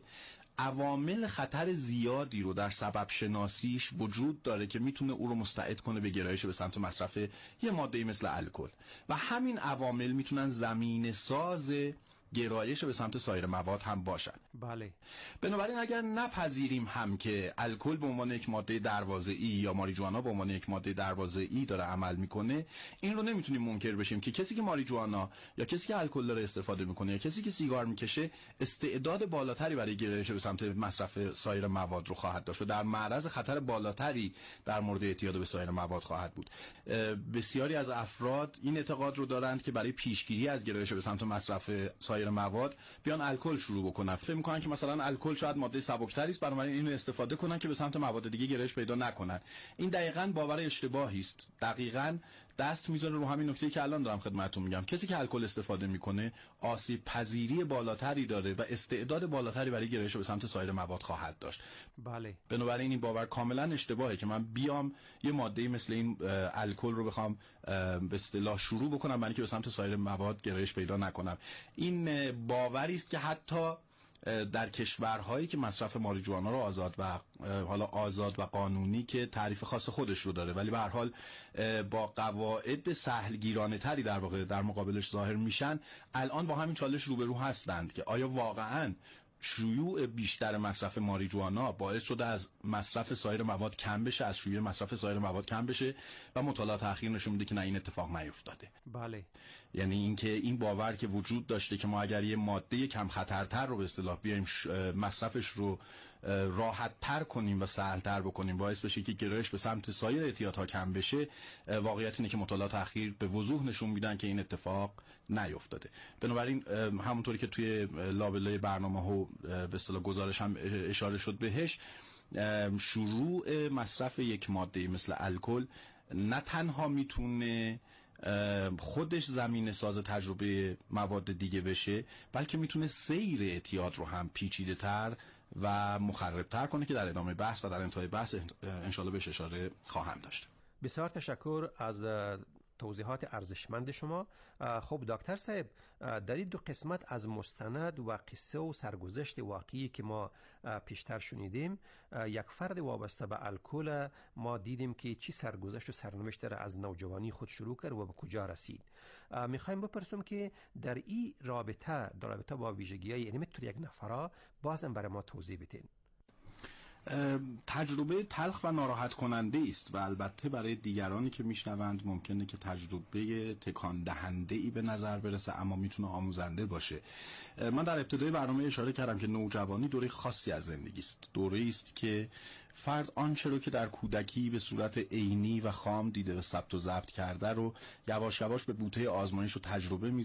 عوامل خطر زیادی رو در سبب شناسیش وجود داره که میتونه او رو مستعد کنه به گرایش به سمت مصرف یه ماده‌ای مثل الکل و همین عوامل میتونن زمینه ساز گرایش به سمت سایر مواد هم باشن. بله. بنابراین اگر نپذیریم هم که الکل به عنوان یک ماده دروازه‌ای یا ماریجوانا به عنوان یک ماده دروازه‌ای داره عمل میکنه، این رو نمیتونیم منکر بشیم که کسی که ماریجوانا یا کسی که الکل داره استفاده میکنه یا کسی که سیگار میکشه استعداد بالاتری برای گرایش به سمت مصرف سایر مواد رو خواهد داشت و در معرض خطر بالاتری در مورد اعتیاد به سایر مواد خواهد بود. بسیاری از افراد این اعتقاد رو دارند که برای پیشگیری از گرایش به سمت مصرف سایر مواد بیان الکل شروع بکنن. فکر می‌کنن که مثلا الکل شاید ماده سبکتری است، بنابراین اینو استفاده کنن که به سمت مواد دیگه گرایش پیدا نکنن. این دقیقاً باور اشتباهی است. دقیقاً دست میذاره رو همین نکته‌ای که الان دارم خدمتتون میگم. کسی که الکل استفاده میکنه آسیب پذیری بالاتری داره و استعداد بالاتری برای گرایش به سمت سایر مواد خواهد داشت. بله. بنابراین این باور کاملا اشتباهه که من بیام یه ماده‌ای مثل این الکل رو بخوام به اصطلاح شروع بکنم برای اینکه به سمت سایر مواد گرایش پیدا نکنم. این باوری است که حتی در کشورهایی که مصرف ماریجوانا رو آزاد و حالا آزاد و قانونی که تعریف خاص خودش رو داره ولی به هر حال با قواعد سهلگیرانه تری در واقع در مقابلش ظاهر میشن، الان با همین چالش روبرو هستند که آیا واقعاً شیوع بیشتر مصرف ماریجوانا باعث شده از مصرف سایر مواد کم بشه، از شیوع مصرف سایر مواد کم بشه و مطالعات اخیر نشون میده که نه، این اتفاق نیفتاده. بله. یعنی اینکه این باور که وجود داشته که ما اگر یه ماده کم خطرتر رو به اصطلاح بیایم مصرفش رو راحت تر کنیم و سهل تر بکنیم باعث بشه که گرایش به سمت سایر اعتیادها کم بشه، واقعیت اینه که مطالعات اخیر به وضوح نشون میدن که این اتفاق نیفتاده. بنابراین همونطوری که توی لابلای برنامه ها به اصطلاح گزارش هم اشاره شد بهش، شروع مصرف یک ماده مثل الکل نه تنها میتونه خودش زمینه ساز تجربه مواد دیگه بشه، بلکه میتونه سیر اعتیاد رو هم پیچیده تر و مخرب تر کنه که در ادامه بحث و در انتهای بحث انشالله بهش اشاره خواهم داشت. بسیار تشکر از توضیحات ارزشمند شما. خب دکتر صاحب، در این دو قسمت از مستند و قصه و سرگذشت واقعی که ما پیشتر شنیدیم، یک فرد وابسته به الکل ما دیدیم که چی سرگذشت و سرنوشت را از نوجوانی خود شروع کرد و به کجا رسید. میخوایم بپرسیم که در این رابطه در رابطه با ویژگی‌های یعنی مثل یک نفره بازم برای ما توضیح بدین. تجربه تلخ و ناراحت کننده است و البته برای دیگرانی که میشنوند ممکنه که تجربه تکان دهنده ای به نظر برسه، اما میتونه آموزنده باشه. من در ابتدای برنامه اشاره کردم که نوجوانی دوره خاصی از زندگی است. دوره است که فرد آنچه رو که در کودکی به صورت عینی و خام دیده و ثبت و ضبط کرده رو یواش یواش به بوته آزمایش و تجربه می